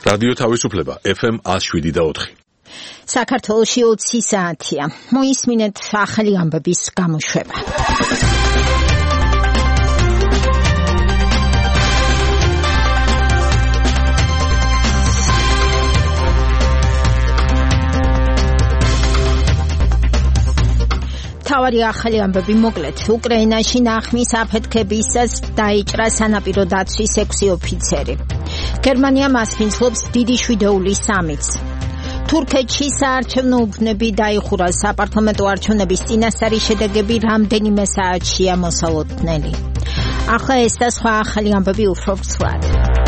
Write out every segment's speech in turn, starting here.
რადიო თავისუფლება FM 107.4. საქართველოში 20 საათია. მოისმინეთ ახალი ამბების გამოშვება. თავარი ახალი ამბები მოკლედ. უკრაინაში ნახმის აფეთქებისას დაიჭრა სანაპირო დაცვის 6 ოფიცერი. გერმანია მასპინძლობს დიდი შვიდეულის სამიტს. თურქეთში საარჩევნო უბნები დაიხურა. საპარლამენტო არჩევნების წინასწარი შედეგები რამდენიმე საათშია მოსალოდნელი. ახლა ეს და სხვა ახალი ამბები უფრო ვრცლად.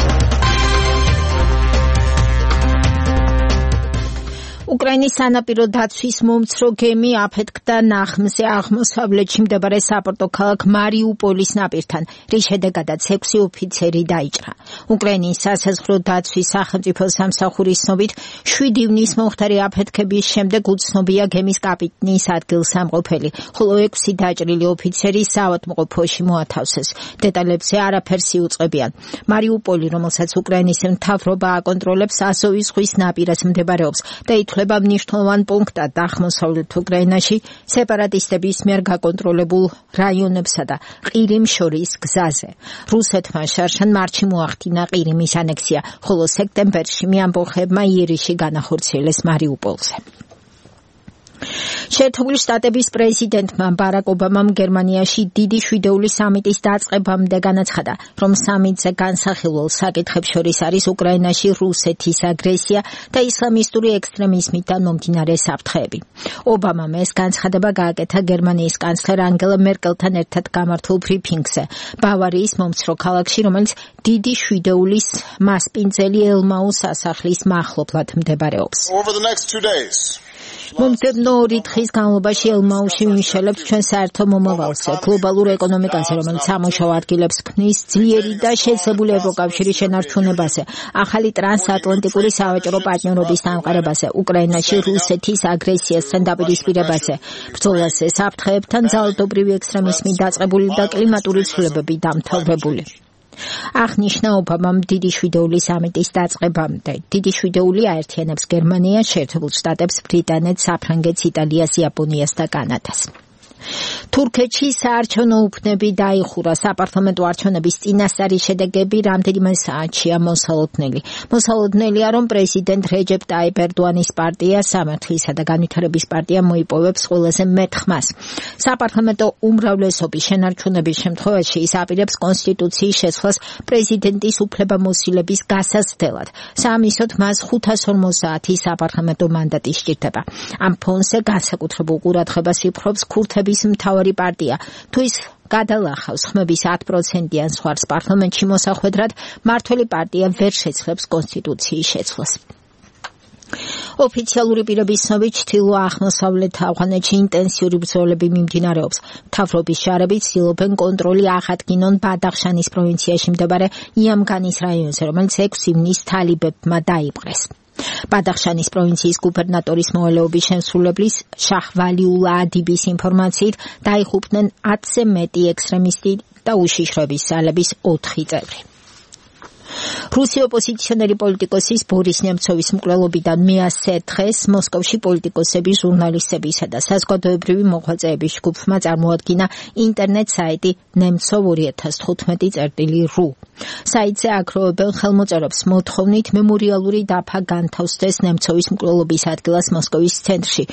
უკრაინის სანაპირო დაცვის მომცრო გემი აფეთქდა ნახმზე აღმოსავლეთში მდებარე საპორტო ქალაქ მარიუპოლის ნაპირთან, რის შედეგადაც 6 ოფიცერი დაიჭრა. უკრაინის სასაზღვრო დაცვის სახელმწიფო სამსახურის ცნობით 7 ივნისს მომხდარი აფეთქების შემდეგ უცნობია გემის კაპიტნის ადგილსამყოფელი, ხოლო 6 დაჭრილი ოფიცერი საავადმყოფოში მოათავსეს. დეტალებზე არაფერს იუწყებიან. მარიუპოლი, რომელსაც უკრაინის მთავრობა აკონტროლებს, აზოვის ზღვის ნაპირას მდებარეობს და მნიშვნელოვან პუნქტად აღმოსავლეთ უკრაინაში სეპარატისტების მიერ გაკონტროლებულ რაიონებსა და ყირიმს შორის გზაზე. რუსეთმა შარშან მარტში მოახდინა ყირიმის ანექსია, ხოლო სექტემბერში მეამბოხებმა იერიშში განახორციელეს მარიუპოლზე. შეერთებული შტატების პრეზიდენტმა ბარაკ ობამამ გერმანიაში დიდი შვიდეულის სამიტის დაწყებამდე განაცხადა, რომ სამიტზე განსახილველ საკითხებს შორის არის უკრაინაში რუსეთის აგრესია და ისლამისტური ექსტრემიზმიდან მომდინარე საფრთხეები. ობამამ ეს განცხადება გააკეთა გერმანიის კანცლერ ანგელა მერკელთან ერთად გამართულ ბრიფინგზე ბავარიის მომცრო ქალაქში, რომელიც დიდი შვიდეულის მასპინძელი ელმაუს სასახლის მახლობლად მდებარეობს. მომდევნო 2 დღის განმავლობაში ელმაუში ვიმშელებთ ჩვენ საერთო მომავალზე, გლობალურ ეკონომიკაზე, რომელიც სამუშაო ადგილებს ქმნის, ძლიერი და შეძლებული ევროკავშირის შენარჩუნებაზე, ახალი ტრანსატლანტიკური სავაჭრო პარტნიორობის დამყარებაზე, უკრაინაში რუსეთის აგრესიასთან დაპირისპირებაზე, ბრძოლაზე საფრთხეებთან, ძალადობრივი ექსტრემიზმი დაწყებული და კლიმატური ცვლილებები დამთავრებული. აღნიშნა ობამამ დიდი შვიდეულის სამიტის დაწყებამდე. დიდი შვიდეული აერთიანებს გერმანიას, შეერთებულ შტატებს, ბრიტანეთს, საფრანგეთს, იტალიას, იაპონიას და კანადას. თურქეთში საარჩევნო უბნები დაიხურა. საპარლამენტო არჩევნების წინასწარი შედეგები რამდენიმე საათშია მოსალოდნელი. მოსალოდნელია, რომ პრეზიდენტ რეჯეპ ტაიპ ერდოანის პარტია, სამართლისა და განვითარების პარტია მოიპოვებს ყველაზე მეტ ხმას. საპარლამენტო უმრავლესობის შენარჩუნების შემთხვევაში ის აპირებს კონსტიტუციის შეცვლას პრეზიდენტის უფლებამოსილების გასაცდელად. საამისოდ მას 550 საპარლამენტო მანდატი სჭირდება. ამ ფონზე განსაკუთრებულ ყურადღებას იპყრობს ქურთების მთავარი პარტია. თუ ის გადალახავს ხმების 10%-იან სხვარს პარლამენტში მოსახვედრად, მმართველი პარტია ვერ შეძლებს კონსტიტუციის შეცვლას. ოფიციალური პირების ცნობით, ჩრდილო-აღმოსავლეთ ავღანეთში ინტენსიური ბრძოლები მიმდინარეობს. მთავრობის შარები ცდილობენ კონტროლი აღადგინონ ბადახშანის პროვინციაში მდებარე იამგანის რაიონზე, რომელიც 6 ივნისს თალიბებმა დაიპყრეს. ბადახშანის პროვინციის გუბერნატორის მოვალეობის შემსრულებლის შაჰვალიულა ადიბის ინფორმაციით დაიხუპნენ 10-ზე მეტი ექსტრემისტი და უშიშროების ძალების 4 წევრი. რუსი ოპოზიციონერი პოლიტიკოსის ბორის ნემცოვის მკვლელობიდან მე-100 დღეს მოსკოვში პოლიტიკოსები, ჟურნალისტებისა და საზოგადოებრივი მოღვაწეების ჯგუფმა წარმოადგინა ინტერნეტ საიტი nemtsov2015.ru. საიტზე აგროვებენ ხელმოწერობს მოთხოვნით მემორიალური დაფა განთავსდეს ნემცოვის მკვლელობის ადგილას მოსკოვის ცენტრში,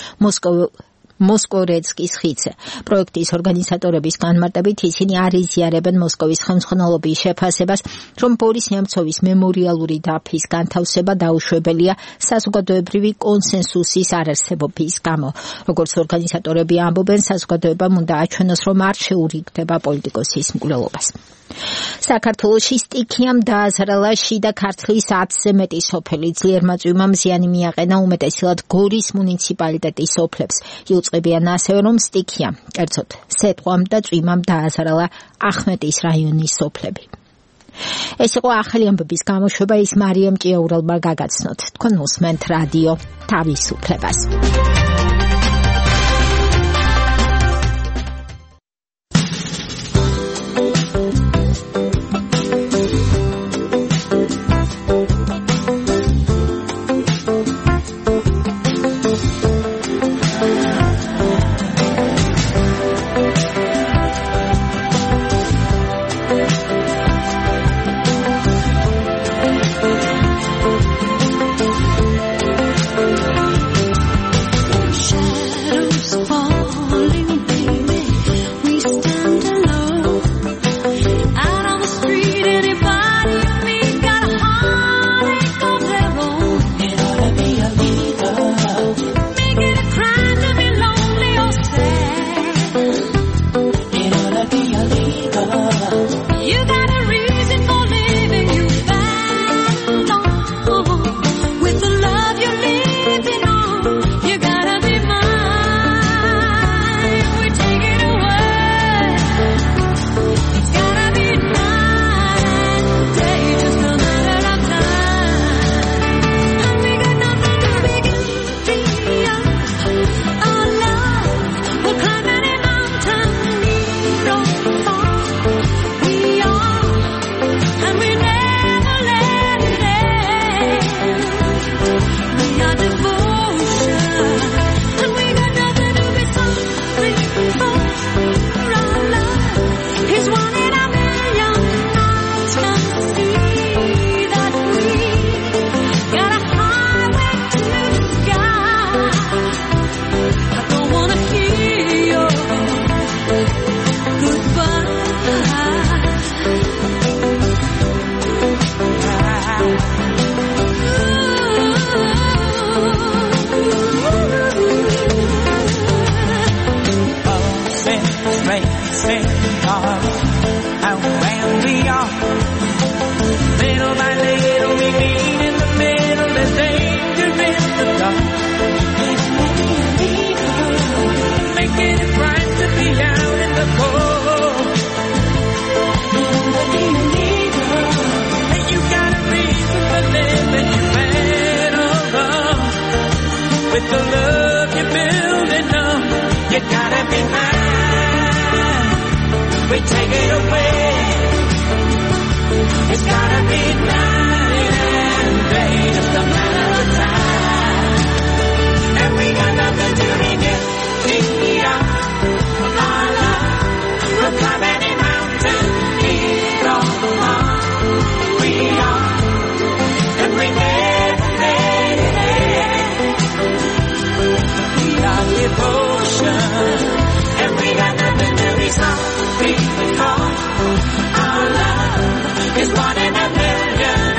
მოსკორეცკის ხიდზე. პროექტის ორგანიზატორების განმარტებით ისინი არ იზიარებენ მოსკოვის ხელმძღვანელობის შეფასებას, რომ ბორის ნემცოვის მემორიალური დაფის განთავსება დაუშვებელია საზოგადოებრივი კონსენსუსის არარსებობის გამო. როგორც ორგანიზატორები ამბობენ, საზოგადოებამ უნდა აჩვენოს, რომ არ შეურიგდება პოლიტიკოსის მკვლელობას. საქართველოში სტიქიამ დააზარალა შიდა ქართლის 10-ზე მეტი სოფელი. ძლიერმა წვიმამ ზიანი მიაყენა უმეტესად გორის მუნიციპალიტეტის სოფლებს. იუწყებიან ასევე, რომ სტიქიამ, კერძოდ სეტყვამ და წვიმამ დააზარალა ახმეტის რაიონის სოფლები. ეს იყო ახალი ამბების გამოშვება, ის მარიამ ჭიაურელმა გაგაცნოთ. თქვენ მოსმენთ რადიო თავისუფლებას. facing off, and when we are little by little we meet in the middle. There's danger in the dark. Making it right to be out in the cold. And you got a reason for living. You better love with the love you're building up. You gotta be mine. We take it away. It's gotta be night and day, just a matter of time. And we got nothing to regret. We are our love. We'll climb any mountain, lead all along. We are every day. We are devotion, and we got nothing to be sorry for. Our love is one in a million.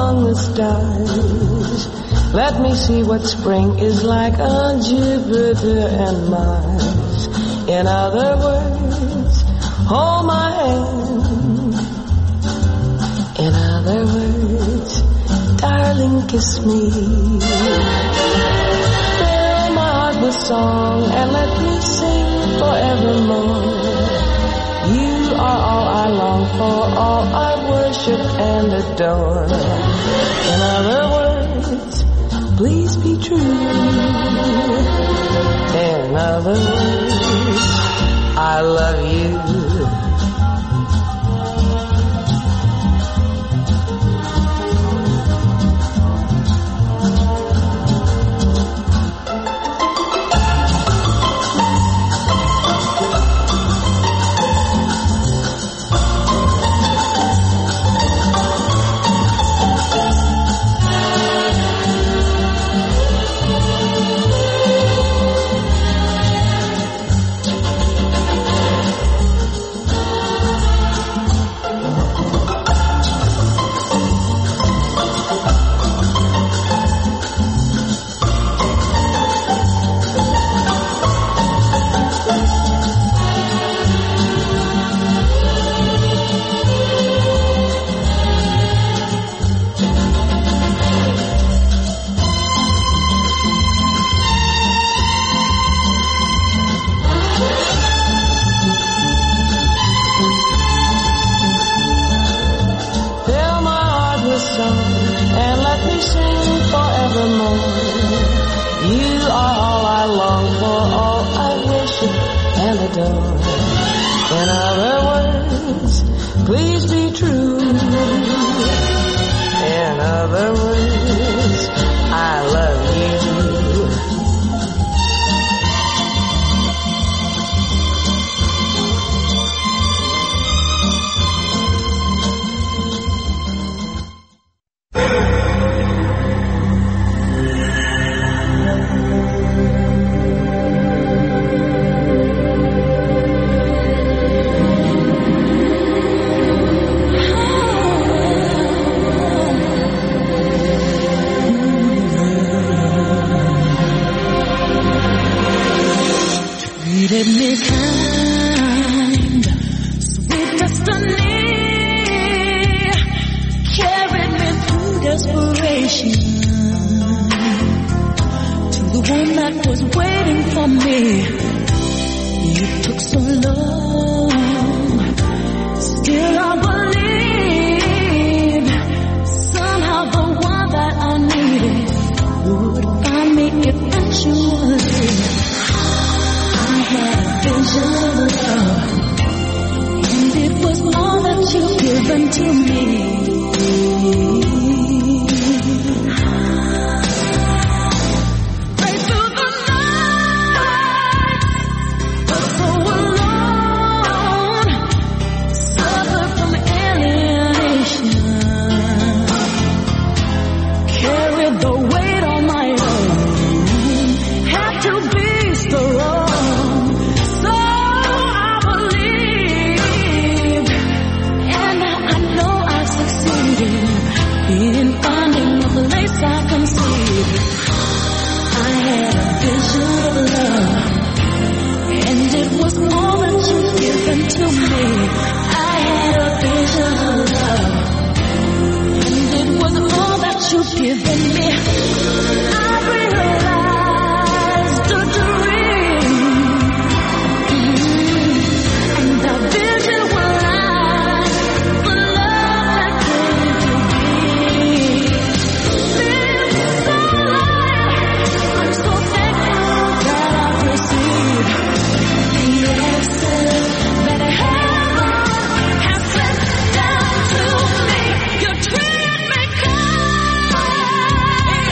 among the stars. Let me see what spring is like on Jupiter and Mars. In other words, hold my hand. In other words, darling, kiss me. Fill my heart with song and let me sing forevermore. You are all I long for, all I worship and adore. In other words, please be true. In other words, I love you. In other words, please be true. In other words, I love you. Treated me kind, sweet destiny, carried me through desperation to the one that was waiting for me. It took so long, still I believed somehow the one that I needed would find me eventually. Vision of love, and it was all that you've given to me. Right through the night, but so alone, suffered from alienation, carried the weight on my own, had to be strong. In finding a place I conceived, I had a vision of love, and it was all that you've given to me. I had a vision of love, and it was all that you've given me. I realized the dream, and the vision was the love that came to me. I'm so thankful that I've received the answers that heaven has sent down to me. You treated me kind.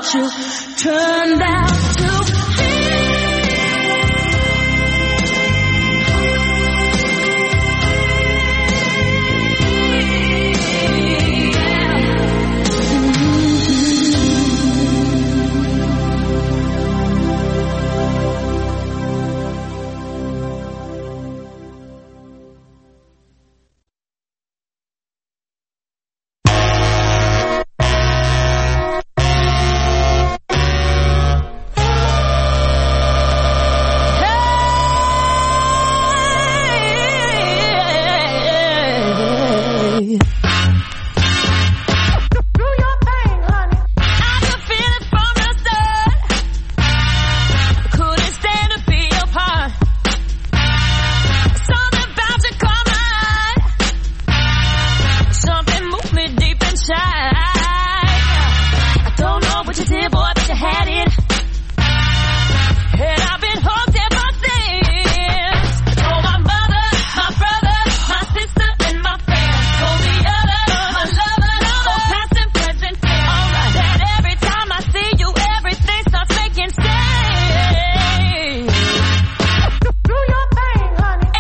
what you turned out to be.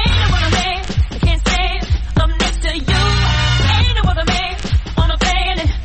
Ain't no other man on a planet.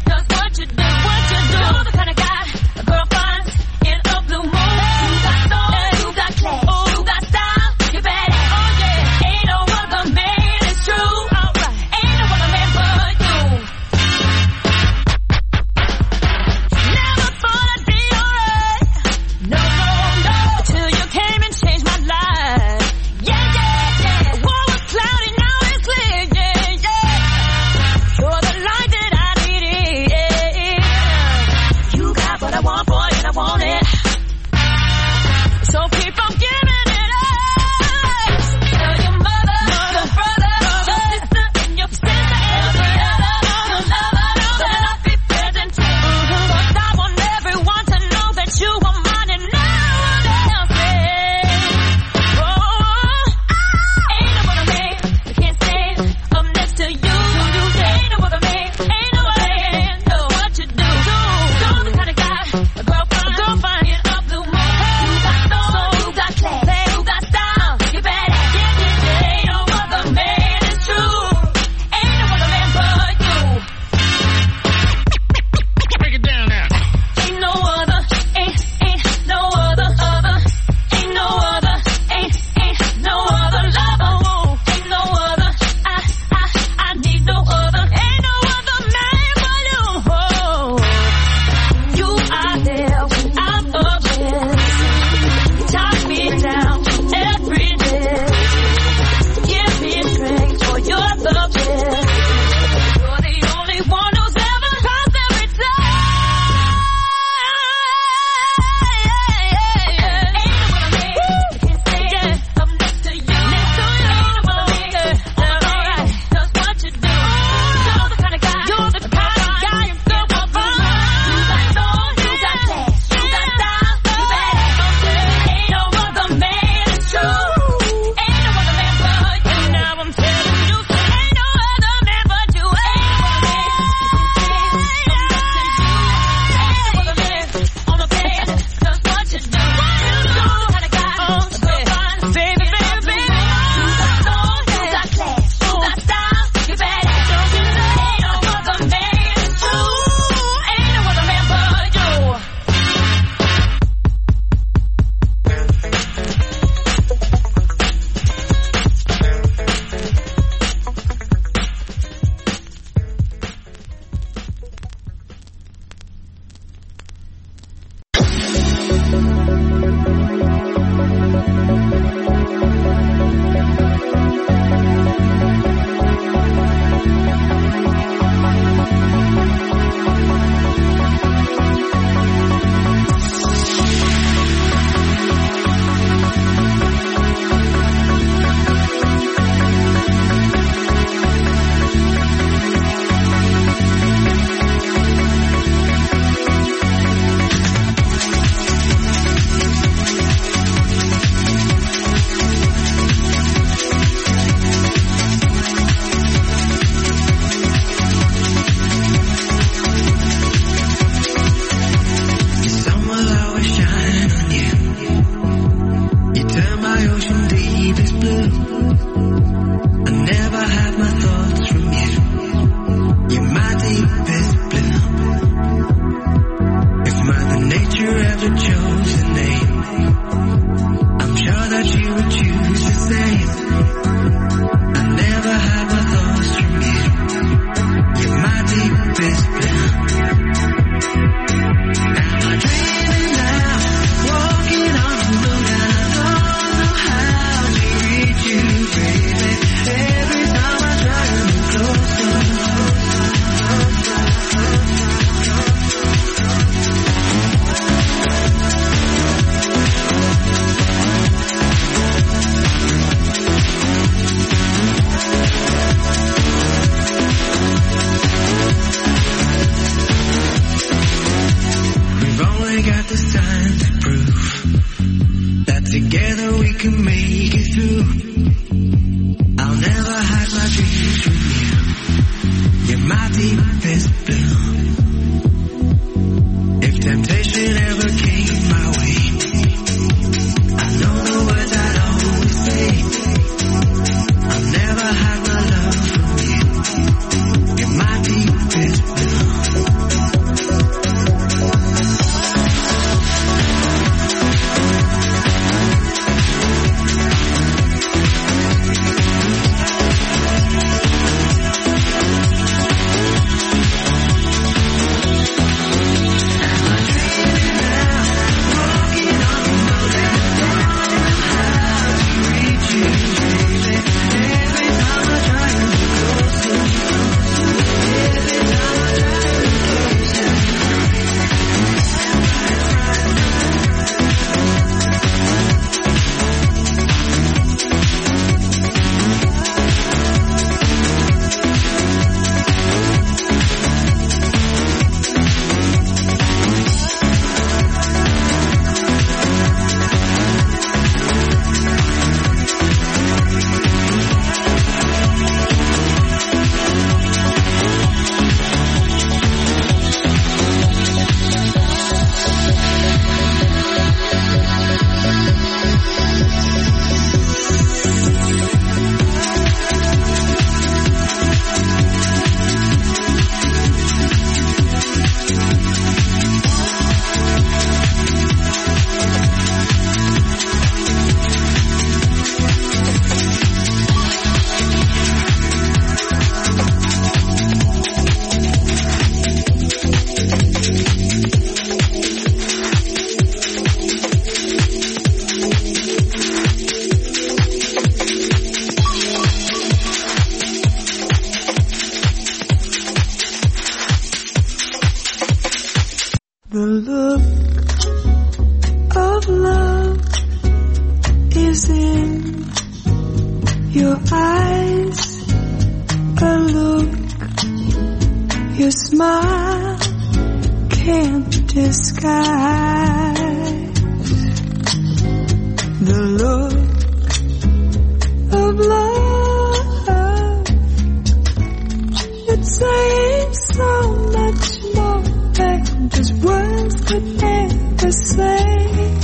my deepest blue. If temptation ever came my way, I know the words I'd always say. I'll never hide my love from you. You're my deepest blue. The look of love is in your eyes, a look your smile can't disguise. The look of love, it's saying so much more than just words could never say.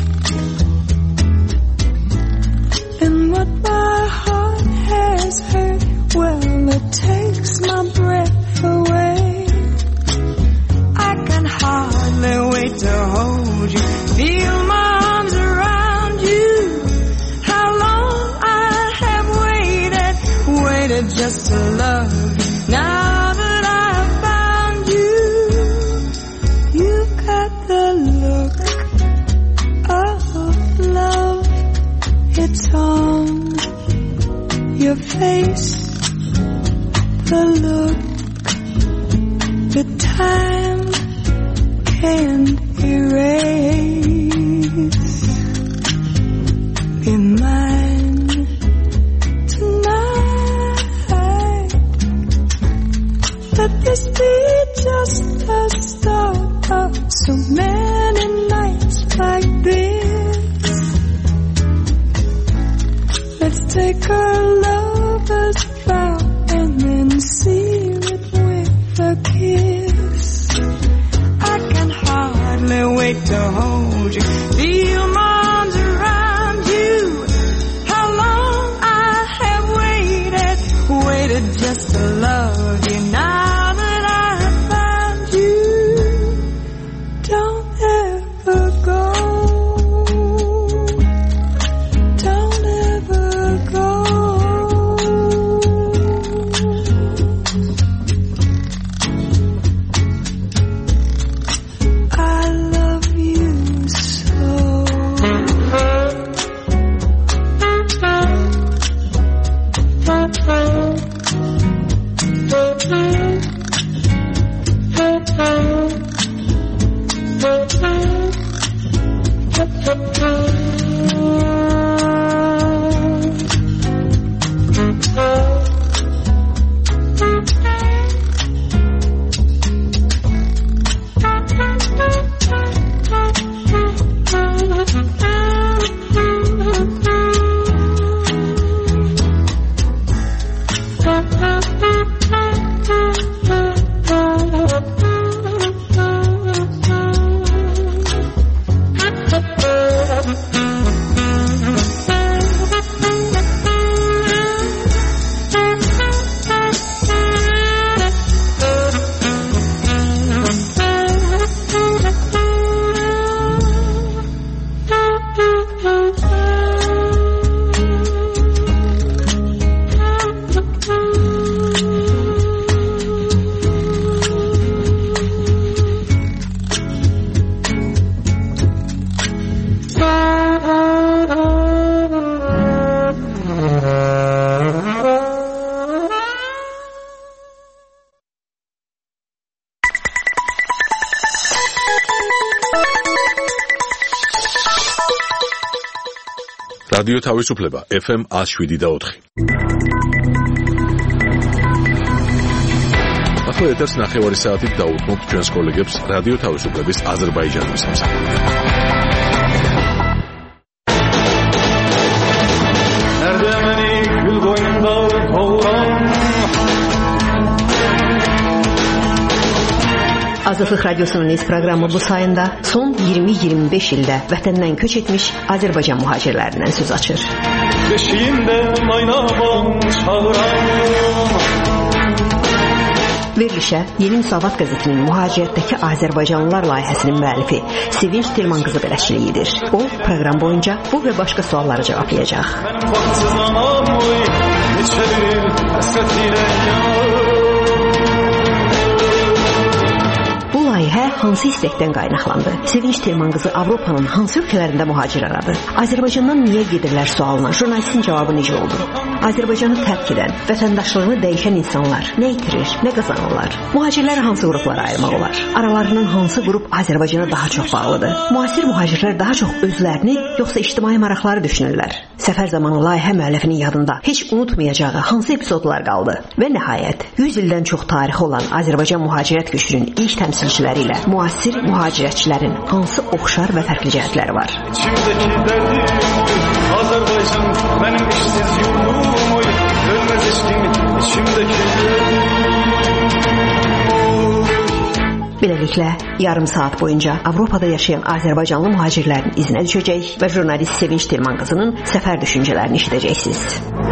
And what my heart has heard, well, it takes my breath away. I can hardly wait to hold you, feel my arms around you. How long I have waited just to love you. Now that I've found you, you've got the look of love. It's on your face, the look that time can't erase. Be mine tonight. Let this be just the start of so many nights like this. Let's take our lover's vow and then seal it with a kiss. I can hardly wait to hold you, feel my arms around you. How long I have waited just to love you. Now that I have found you, don't ever go. Don't ever go. I love you so. რადიო თავისუფლება FM 107.4. ახლა ეთერს ნახევარი საათით დაუთმობთ ჩვენს კოლეგებს რადიო თავისუფლების აზერბაიჯანის სამსახურში. Azadlıq Radyosu'nun iz programı bu sayında son 20-25 ildə vətəndən köç etmiş Azərbaycan mühacirlərindən söz açır. Verilişə Yeni Müsavat qəzetinin mühacirətdəki Azərbaycanlılar layihəsinin müəllifi Sevinç Tilman qızı bələdçilik edir. O, proqram boyunca bu və başqa sualları cavablayacaq. Bu layihə hansı istəkdən qaynaqlandı? Sevinç Tilman qızı Avropanın hansı ölkələrində mühacir aradı? Azərbaycandan niyə gedirlər sualına jurnalistin cavabı necə oldu? Azərbaycanı tərk edən, vətəndaşlığını dəyişən insanlar nə itirir, nə qazanırlar? Mühacirləri hansı qruplara ayırmaq olar? Aralarından hansı qrup Azərbaycana daha çox bağlıdır? Müasir mühacirlər daha çox özlərini, yoxsa ictimai maraqları düşünürlər? Səfər zamanı layihə müəllifinin yadında heç unutmayacağı hansı epizodlar qaldı? Və nəhayət, 100 ildən çox tarixi olan Azərbaycan mühacirət gücünün ilk təmsilçiləri ilə müasir mühacirətçilərin hansı oxşar və fərqli cəhətləri var? İçimdəki dərdim Azərbaycan mənim işsiz yurdum oy ölməz eşkim içimdəki Beləliklə, yarım saat boyunca Avropada yaşayan Azərbaycanlı mühacirlərin izinə düşəcək və jurnalist Sevinç Tilman qızının səfər düşüncələrini eşidəcəksiniz.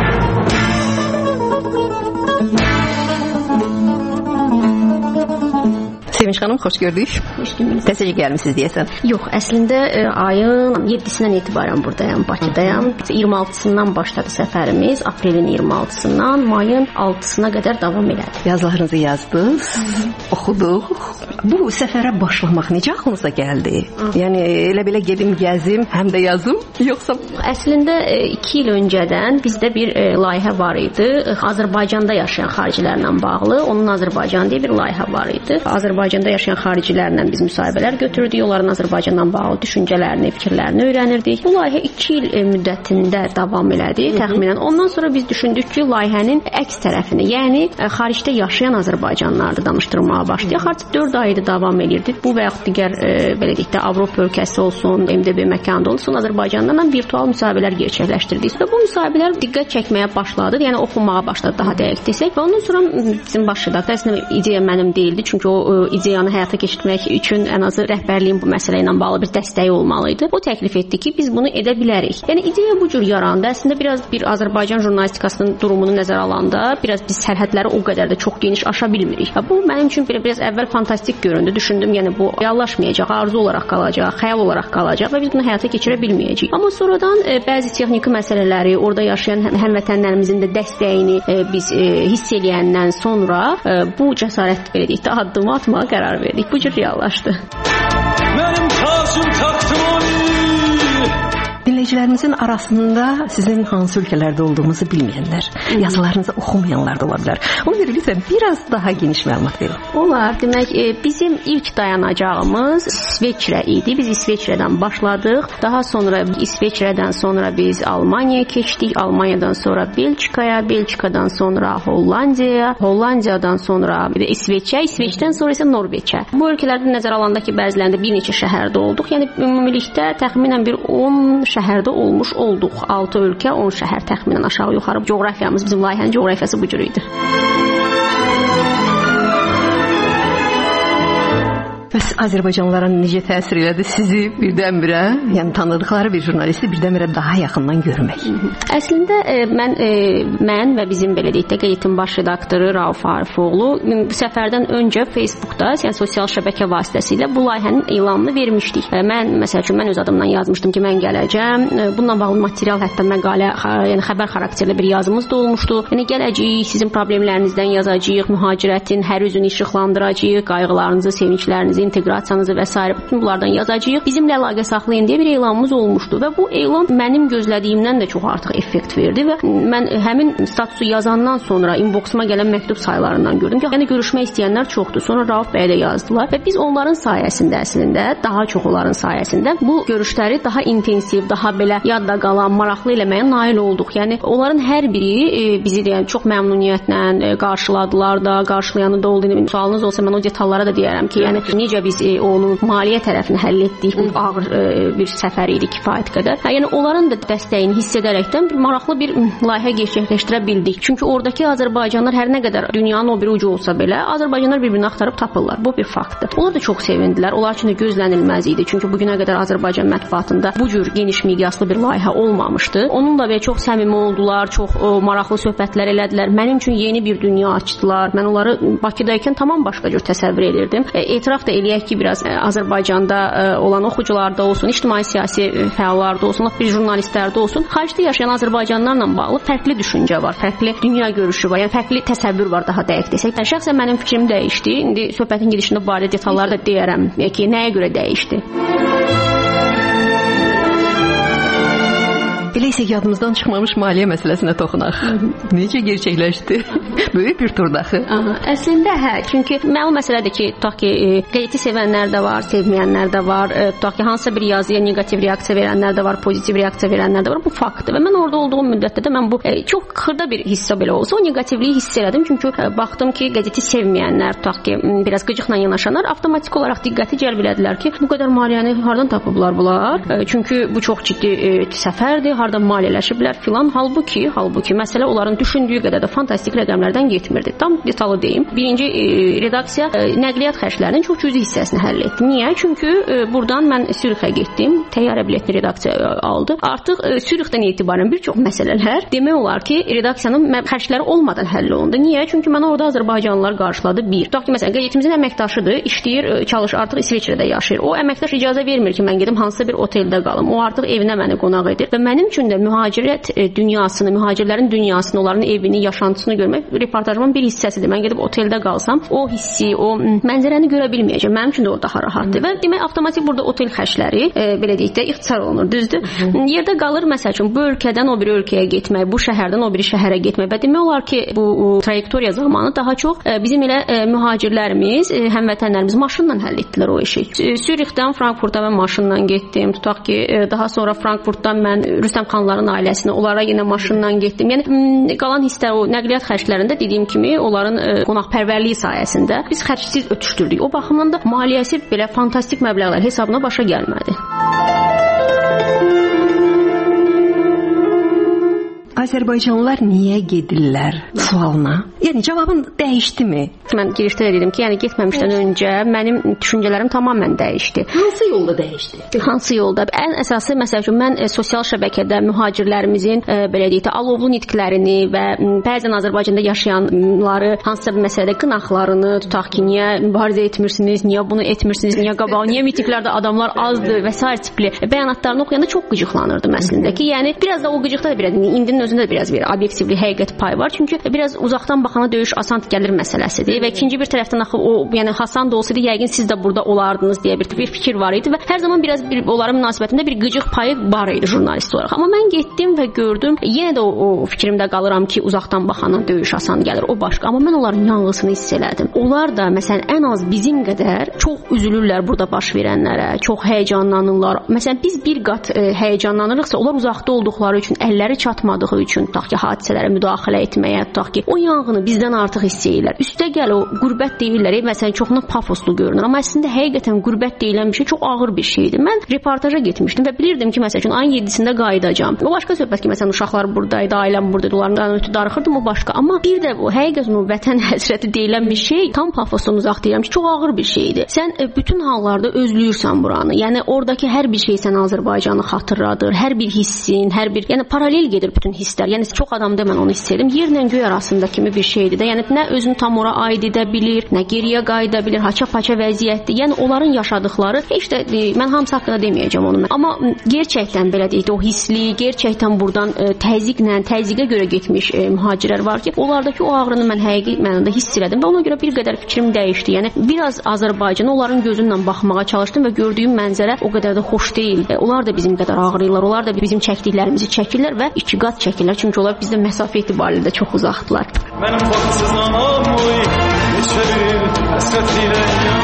Sevinç xanım, xoş gördük. Xoş gördük. Təzəcə gəlmisiniz deyəsən. Yox, əslində ayın 7-sindən etibarən buradayam, Bakıdayam. 26-sından başladı səfərimiz, aprelin 26-sından mayın 6-sına qədər davam elədi. Yazılarınızı yazdınız, oxuduq. Bu səfərə başlamaq necə ağlınıza gəldi? Yəni elə belə gedim, gəzim, həm də yazım, yoxsa? Əslində 2 il öncədən bizdə bir layihə var idi. Azərbaycanda yaşayan xaricilərlə bağlı. Onun Azərbaycan deyə bir layihə var idi. Azərbaycanda yaşayan xaricilərlə biz müsahibələr götürürdük. Onların Azərbaycandan bağlı düşüncələrini, fikirlərini öyrənirdik. Bu layihə 2 il müddətində davam elədi təxminən. Ondan sonra biz düşündük ki, layihənin əks tərəfini, yəni xaricdə yaşayan Azərbaycanlıları danışdırmağa başlayaq. Artıq 4 ayda davam edirdik. Bu və yaxud digər belə deyək də Avropa ölkəsi olsun, MDB məkanında olsun, Azərbaycanlarla virtual müsahibələr gerçəkləşdirdik. Və bu müsahibələr diqqət çəkməyə başladı. Yəni oxunmağa başladı daha dəqiq desək. Və ondan sonra bizim baş redaktor əslində ideya mənim deyildi. Çünki o ideyanı həyata keçirmək üçün ən azı rəhbərliyin bu məsələ ilə bağlı bir dəstəyi olmalı idi. O təklif etdi ki, biz bunu edə bilərik. Yəni ideya bu cür yarandı. Əslində biraz bir Azərbaycan jurnalistikasının durumunu nəzərə alanda, biraz biz sərhədləri o qədər də çox geniş aşa bilmirik. Bu mənim üçün biraz əvvəl fantastik göründü. Düşündüm, yəni bu reallaşmayacaq, arzu olaraq qalacaq, xəyal olaraq qalacaq və biz bunu həyata keçirə bilməyəcəyik. Amma sonradan bəzi texniki məsələləri, orada yaşayan həmvətənlərimizin də dəstəyini biz hiss eləyəndən sonra bu cəsarət belə deyək də addımı atmağa qərar verdik. Bu cür reallaşdı. Mənim tacım taxtım Dinləyicilərimizin arasında sizin hansı ölkələrdə olduğunuzu bilməyənlər, yazılarınızı oxumayanlar da ola bilər. Ona görə lütfən biraz daha geniş məlumat verin. Olar. Demək, bizim ilk dayanacağımız İsveçrə idi. Biz İsveçrədən başladıq. Daha sonra İsveçrədən sonra biz Almaniyaya keçdik. Almaniyadan sonra Belçikaya, Belçikadan sonra Hollandiyaya, Hollandiyadan sonra İsveçə, İsveçdən sonra isə Norveçə. Bu ölkələrdə nəzərə alanda ki, bəzilərində bir neçə şəhərdə olduq. Yəni ümumilikdə təxminən bir 10 şəhərdə olmuş olduq. 6 ölkə, 10 şəhər təxminən aşağı-yuxarı. Coğrafiyamız, bizim layihənin coğrafiyası bu cür idi. Bəs Azərbaycanlılara necə təsir elədi sizi birdən-birə, yəni tanıdıqları bir jurnalisti birdən-birə daha yaxından görmək? Əslində mən və bizim belə deyək də qəzetin baş redaktoru Rauf Arifoğlu bu səfərdən öncə Facebookda, yəni sosial şəbəkə vasitəsilə bu layihənin elanını vermişdik. Mən məsəl üçün öz adımdan yazmışdım ki, mən gələcəm. Bununla bağlı material, hətta məqalə, yəni xəbər xarakterli bir yazımız da olmuşdu. Yəni gələcəyik, sizin problemlərinizdən yazacağıq, mühacirətin hər üzünü işıqlandıracağıq, qayğılarınızı, sevinclərinizi inteqrasiya deklarasiyanızı və s. bütün bunlardan yazacağıq. Bizimlə əlaqə saxlayın deyə bir elanımız olmuşdu və bu elan mənim gözlədiyimdən də çox artıq effekt verdi və mən həmin statusu yazandan sonra inboxuma gələn məktub saylarından gördüm ki, yəni görüşmək istəyənlər çoxdur. Sonra Rauf bəyə də yazdılar və biz onların sayəsində əslində, daha çox onların sayəsində bu görüşləri daha intensiv, daha belə yadda qalan, maraqlı eləməyə nail olduq. Yəni onların hər biri bizi də çox məmnuniyyətlə qarşıladılar da, qarşılayanı da oldu. Sualınız olsa mən o detallara da deyərəm ki, yəni necə biz onun maliyyə tərəfini həll etdik. Bu ağır bir səfər idi kifayət qədər. Yəni onların da dəstəyini hiss edərəkdən bir maraqlı bir layihə gerçəkləşdirə bildik. Çünki oradakı Azərbaycanlar hər nə qədər dünyanın o bir ucu olsa belə, Azərbaycanlar bir-birini axtarıb tapırlar. Bu bir faktdır. Onlar da çox sevindilər. Onlar üçün də gözlənilməz idi. Çünki bu günə qədər Azərbaycan mətbuatında bu cür geniş miqyaslı bir layihə olmamışdı. Onunla belə çox səmimi oldular, çox maraqlı söhbətlər elədilər. Mənim üçün yeni bir dünya açdılar. Mən onları Bakıdaykən tamam başqa cür təsəvvür edirdim. Etiraf da eləyək ki, biraz Azərbaycanda olan oxucularda olsun, ictimai-siyasi fəallarda olsun, bir jurnalistlərdə olsun, xaricdə yaşayan Azərbaycanlarla bağlı fərqli düşüncə var, fərqli dünya görüşü var, yəni fərqli təsəvvür var daha dəqiq desək. Şəxsən mənim fikrim dəyişdi. İndi söhbətin gedişində barədə detalları da deyərəm ki, nəyə görə dəyişdi. Elə isə yadımızdan çıxmamış maliyyə məsələsinə toxunaq. Necə gerçəkləşdi? Böyük bir turdaxı. Əslində çünki məlum məsələdir ki, tutaq ki, qəzeti sevənlər də var, sevməyənlər də var, tutaq ki, hansısa bir yazıya neqativ reaksiya verənlər də var, pozitiv reaksiya verənlər də var. Bu faktdır və mən orada olduğum müddətdə də mən bu çox xırda bir hissə belə olsa, o neqativliyi hiss elədim. Çünki baxdım ki, qəzeti sevməyənlər, tutaq ki, biraz qıcıqla yanaşanlar avtomatik olaraq diqqəti cəlb elədilər ki, bu qədər maliyyəni hardan tapıblar bunlar? Çünki bu çox ciddi səfərdir, hardan maliyyələşiblər filan. Halbuki məsələ onların düşündüyü qədər də fantastik rəqəmlərdən getmirdi. Tam detalı deyim. Birinci redaksiya nəqliyyat xərclərinin çox cüzi hissəsini həll etdi. Niyə? Çünki buradan mən Sürixə getdim. Təyyarə biletini redaksiya aldı. Artıq Sürixdən etibarən bir çox məsələlər demək olar ki, redaksiyanın xərcləri olmadan həll olundu. Niyə? Çünki mənə orada azərbaycanlılar qarşıladı. Bir. Tutaq ki, məsələn, qəzetimizin əməkdaşıdır, işləyir, çalışır, artıq İsveçrədə yaşayır. O əməkdaş icazə vermir ki, mən gedim hansısa bir oteldə qalım. O artıq evinə məni qonaq edir və mənim üçün də mühacirət dünyasını, mühacirlərin dünyasını, onların evini, yaşantısını görmək reportajımın bir hissəsidir. Mən gedib oteldə qalsam, o hissi, o mənzərəni görə bilməyəcəm. Mənim üçün də o daha rahatdır və demək avtomatik burada otel xərcləri belə deyək də ixtisar olunur, düzdür? Yerdə qalır məsəl üçün bu ölkədən o bir ölkəyə getmək, bu şəhərdən o bir şəhərə getmək və demək olar ki, bu trayektoriya zamanı daha çox bizim elə mühacirlərimiz, həmvətənlərimiz maşınla həll etdilər o işi. Sürixdən Frankfurta mən maşınla getdim. Tutaq ki, daha sonra Frankfurtdan mən Rüstəm xanların ailəsinə, onlara yenə maşınla getdim. Yəni qalan hisslər o nəqliyyat xərclərində dediyim kimi onların qonaqpərvərliyi sayəsində biz xərcsiz ötüşdürdük. O baxımdan da maliyyəsi belə fantastik məbləğlər hesabına başa gəlmədi. Azərbaycanlılar niyə gedirlər sualına? Yəni cavabın dəyişdimi? Mən girişdə dedim ki, yəni getməmişdən öncə mənim düşüncələrim tamamilə dəyişdi. Hansı yolda dəyişdi? Hansı yolda? Ən əsası məsəl üçün mən sosial şəbəkədə mühacirlərimizin belə deyək də alovlu nitqlərini və bəzən Azərbaycanda yaşayanları hansısa bir məsələdə qınaqlarını, tutaq ki, niyə mübarizə etmirsiniz, niyə bunu etmirsiniz, niyə qabaq, niyə mitinglərdə adamlar azdır və s. tipli bəyanatlarını oxuyanda çox qıcıqlanırdım əslində ki, yəni biraz da o qıcıqda da biraz indinin özündə də biraz bir obyektivlik, həqiqət payı var. Çünki biraz uzaqdan baxana döyüş asan gəlir məsələsidir və ikinci bir tərəfdən axı o, yəni Hasan da olsaydı yəqin siz də burada olardınız deyə bir fikir var idi və hər zaman biraz onların münasibətində bir qıcıq payı var idi jurnalist olaraq. Amma mən getdim və gördüm, yenə də o fikrimdə qalıram ki, uzaqdan baxana döyüş asan gəlir, o başqa. Amma mən onların yanğısını hiss elədim. Onlar da məsələn ən az bizim qədər çox üzülürlər burada baş verənlərə, çox həyəcanlanırlar. Məsələn biz bir qat həyəcanlanırıqsa, onlar uzaqda olduqları üçün, əlləri çatmadığı üçün tutaq ki, hadisələrə müdaxilə etməyə, tutaq ki, o yanğını bizdən artıq hiss edirlər. Üstəgəl o qürbət deyirlər, məsələn çoxunu pafoslu görünür, amma əslində həqiqətən qürbət deyilən bir şey çox ağır bir şeydir. Mən reportaja getmişdim və bilirdim ki, məsəl üçün ayın 7-sində qayıdacağam. O başqa söhbət ki, məsələn uşaqlar buradaydı, ailəm buradaydı, onlardan ötürü darıxırdım, o başqa. Amma bir də bu həqiqətən o vətən həsrəti deyilən bir şey tam pafosdan uzaq deyirəm ki, çox ağır bir şeydir. Sən bütün hallarda özləyirsən buranı. Yəni oradakı hər bir şey sənə Azərbaycanı xatırladır, hər bir hissin, hər bir, yəni paralel gedir bütün hisslər. Yəni çox adamda mən onu hiss edirəm. Yerlə göy arasında kimi bir şeydir də. Yəni nə özünü tam ora aid edə bilir, nə geriyə qayıda bilir, haça-paça vəziyyətdir. Yəni onların yaşadıkları heç də mən hamısı haqqında deməyəcəm onu. Amma gerçəkdən belə deyək, o hissli, gerçəkdən buradan təzyiqə görə getmiş mühacirlər var ki, onlardakı o ağrını mən həqiqi mənada hiss elədim və ona görə bir qədər fikrim dəyişdi. Yəni biraz Azərbaycana onların gözündən baxmağa çalışdım və gördüyüm mənzərə o qədər də xoş deyil. Onlar da bizim qədər ağrıyırlar, onlar da bizim çəkdiklərimizi çəkirlər və 2 qat çəkirlər. Çünki onlar bizdən məsafə etibarilə də çox uzaqdılar. Mənim baxsız anam oy, neçəlir həsrət ilə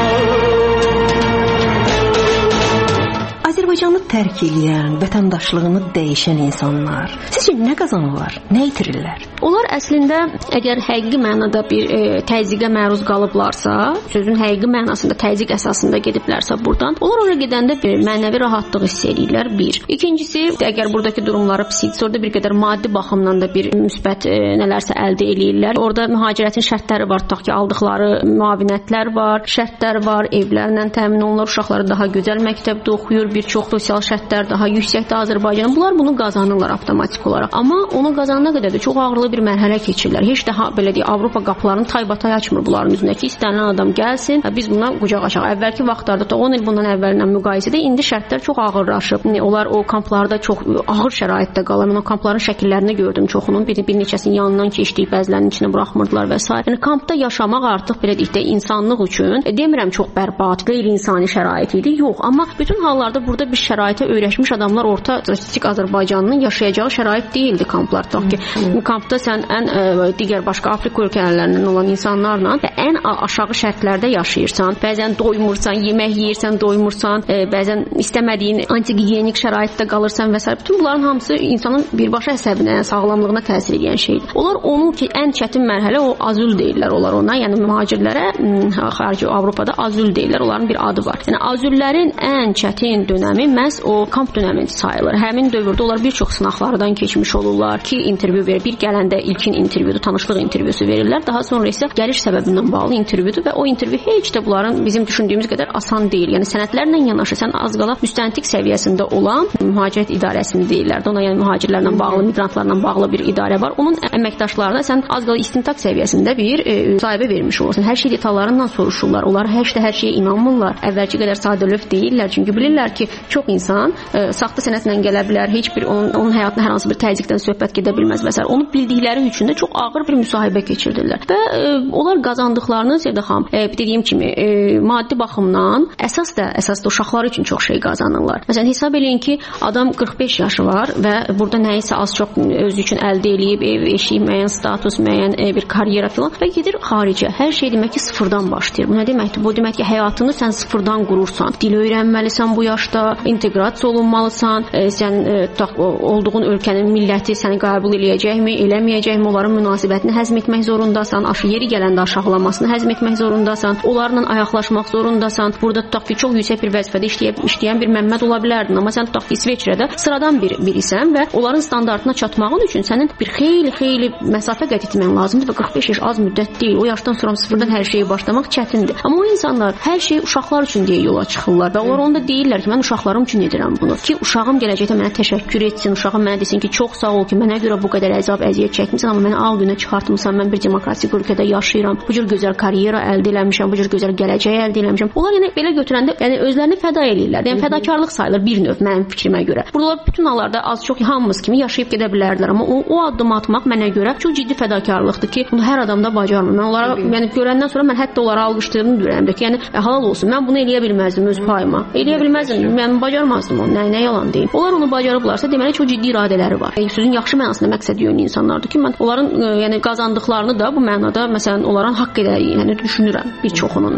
Azərbaycanı tərk edən, vətəndaşlığını dəyişən insanlar sizcə nə qazanırlar, nə itirirlər? Onlar əslində əgər həqiqi mənada bir təzyiqə məruz qalıblarsa, sözün həqiqi mənasında təzyiq əsasında gediblərsə buradan, onlar ora gedəndə bir mənəvi rahatlıq hiss edirlər. Bir. İkincisi, əgər buradakı durumları pisdirsə, orada bir qədər maddi baxımdan da bir müsbət nələrsə əldə edirlər. Orada mühacirətin şərtləri var, tutaq ki, aldıqları müavinətlər var, şərtlər var, evlərlə təmin olunurlar, uşaqları daha gözəl məktəbdə oxuyur, bir çox sosial şərtlər daha yüksəkdir Azərbaycanın. Bunlar bunu qazanırlar avtomatik olaraq. Amma onu qazanana qədər də çox ağırlı bir mərhələ keçirlər. Heç də belə deyək, Avropa qapılarını taybatay açmır bunların üzünə ki, istənilən adam gəlsin, biz buna qucaq açaq. Əvvəlki vaxtlarda 10 il bundan əvvəlindən müqayisədə indi şərtlər çox ağırlaşıb. Onlar o kamplarda çox ağır şəraitdə qalır. Mən o kampların şəkillərini gördüm çoxunun. Bir neçəsinin yanından keçdik, bəzilərinin içinə buraxmırdılar və s. Yəni kampda yaşamaq artıq belə deyək də insanlıq üçün demirəm çox bərbad, qeyri-insani şərait idi. Yox, amma bütün hallarda burada bir şəraitə öyrəşmiş adamlar orta statistik Azərbaycanının yaşayacağı şərait deyildi kamplar. Tutaq ki, kampda sən ən digər başqa Afrika ölkələrindən olan insanlarla və ən aşağı şərtlərdə yaşayırsan, bəzən doymursan, yemək yeyirsən, doymursan, bəzən istəmədiyin antigigiyenik şəraitdə qalırsan və s. Bütün bunların hamısı insanın birbaşa əsəbinə, sağlamlığına təsir edən şeydir. Onlar onun ki, ən çətin mərhələ o azül deyirlər onlar ona. Yəni mühacirlərə xarici Avropada azül deyirlər. Onların bir adı var. Yəni azüllərin ən çətin dönəmi məhz o kamp dönəmi sayılır. Həmin dövrdə onlar bir çox sınaqlardan keçmiş olurlar ki, intervyu verir. Bir gələndə ilkin intervyudur, tanışlıq intervyusu verirlər. Daha sonra isə gəliş səbəbindən bağlı intervyudur və o intervyu heç də bunların bizim düşündüyümüz qədər asan deyil. Yəni sənədlərlə yanaşı sən az qala müstəntiq səviyyəsində olan mühacirət idarəsini deyirlər. Ona yəni mühacirlərlə bağlı, miqrantlarla bağlı bir idarə var. Onun əməkdaşlarına sən az qala istintaq səviyyəsində bir müsahibə vermiş olursun. Hər şey detallarından soruşurlar. Onlar hər şeyə inanmırlar. Əvvəlki qədər sadəlövh deyirlər. Çünki bilirlər ki, çox insan saxta sənədlə gələ bilər. Heç bir onun həyatına hər hansı bir təzyiqdən söhbət gedə bilməz və s. Onu bildikləri üçün də çox ağır bir müsahibə keçirdirlər. Və onlar qazandıqlarını Zərdəxan dediyim kimi maddi baxımdan əsas da uşaqlar üçün çox şey qazanırlar. Məsələn, hesab eləyin ki, adam 45 yaşı var və burada nəyisə az-çox özü üçün əldə eləyib, ev, eşik, müəyyən status, müəyyən bir karyera filan və gedir xaricə. Hər şey demək ki, sıfırdan başlayır. Bu nə deməkdir? Bu demək ki, həyatını sən sıfırdan qurursan. Dil öyrənməlisən bu yaşda, inteqrasiya olunmalısan, sən olduğun ölkənin milləti səni qəbul eləyəcəkmi, eləməyəcəkmi, onların münasibətini həzm etmək zorundasan, yeri gələndə aşağılamasını həzm etmək zorundasan, onlarla ayaqlaşmaq zorundasan. Burada tutaq ki, çox yüksək bir vəzifədə işləyən bir Məmməd ola bilərdin, amma sən tutaq ki, İsveçrədə sıradan birisən və onların standartına çatmağın üçün sənin bir xeyli məsafə qət etmək lazımdır və 45 yaş az müddət deyil. O yaşdan sonra sıfırdan hər şeyi başlamaq çətindir. Amma o insanlar hər şey uşaqlar üçün deyə yola çıxırlar və onlar onda deyirlər ki, mən uşaqlarım üçün edirəm bunu. Ki uşağım gələcəkdə mənə təşəkkür etsin, uşağım mənə desin ki, çox sağ ol ki, mənə görə bu qədər əziyyət çəkmisən, amma məni ağ günə çıxartmısan, mən bir demokratik ölkədə yaşayıram, bu cür gözəl karyera əldə eləmişəm, bu cür gözəl gələcək əldə eləmişəm. Onlar yəni belə götürəndə yəni özlərini fəda eləyirlər. Yəni fədakarlıq sayılır bir növ mənim fikrimə görə. Burdalar bütün hallarda az-çox hamımız kimi yaşayıb gedə bilərdilər, amma o addımı atmaq mənə görə çox ciddi fədakarlıqdır ki, bunu hər adam da bacarmır. Mən onlara yəni görəndən sonra mən hətta onlara alqışladığımı deyirəm ki, yəni halal olsun. Mən bunu eləyə bilməzdim öz payıma. Eləyə bilməzdim. Mən bacarmazdım onu. Nə yalan deyim. Onlar onu bacarıblarsa, deməli çox ciddi iradələri var. Sözün yaxşı mənasında məqsəd yönlü insanlardır ki, mən onların yəni qazandıqlarını da bu mənada məsələn onların haqq edəyi, yəni düşünürəm bir çoxunun.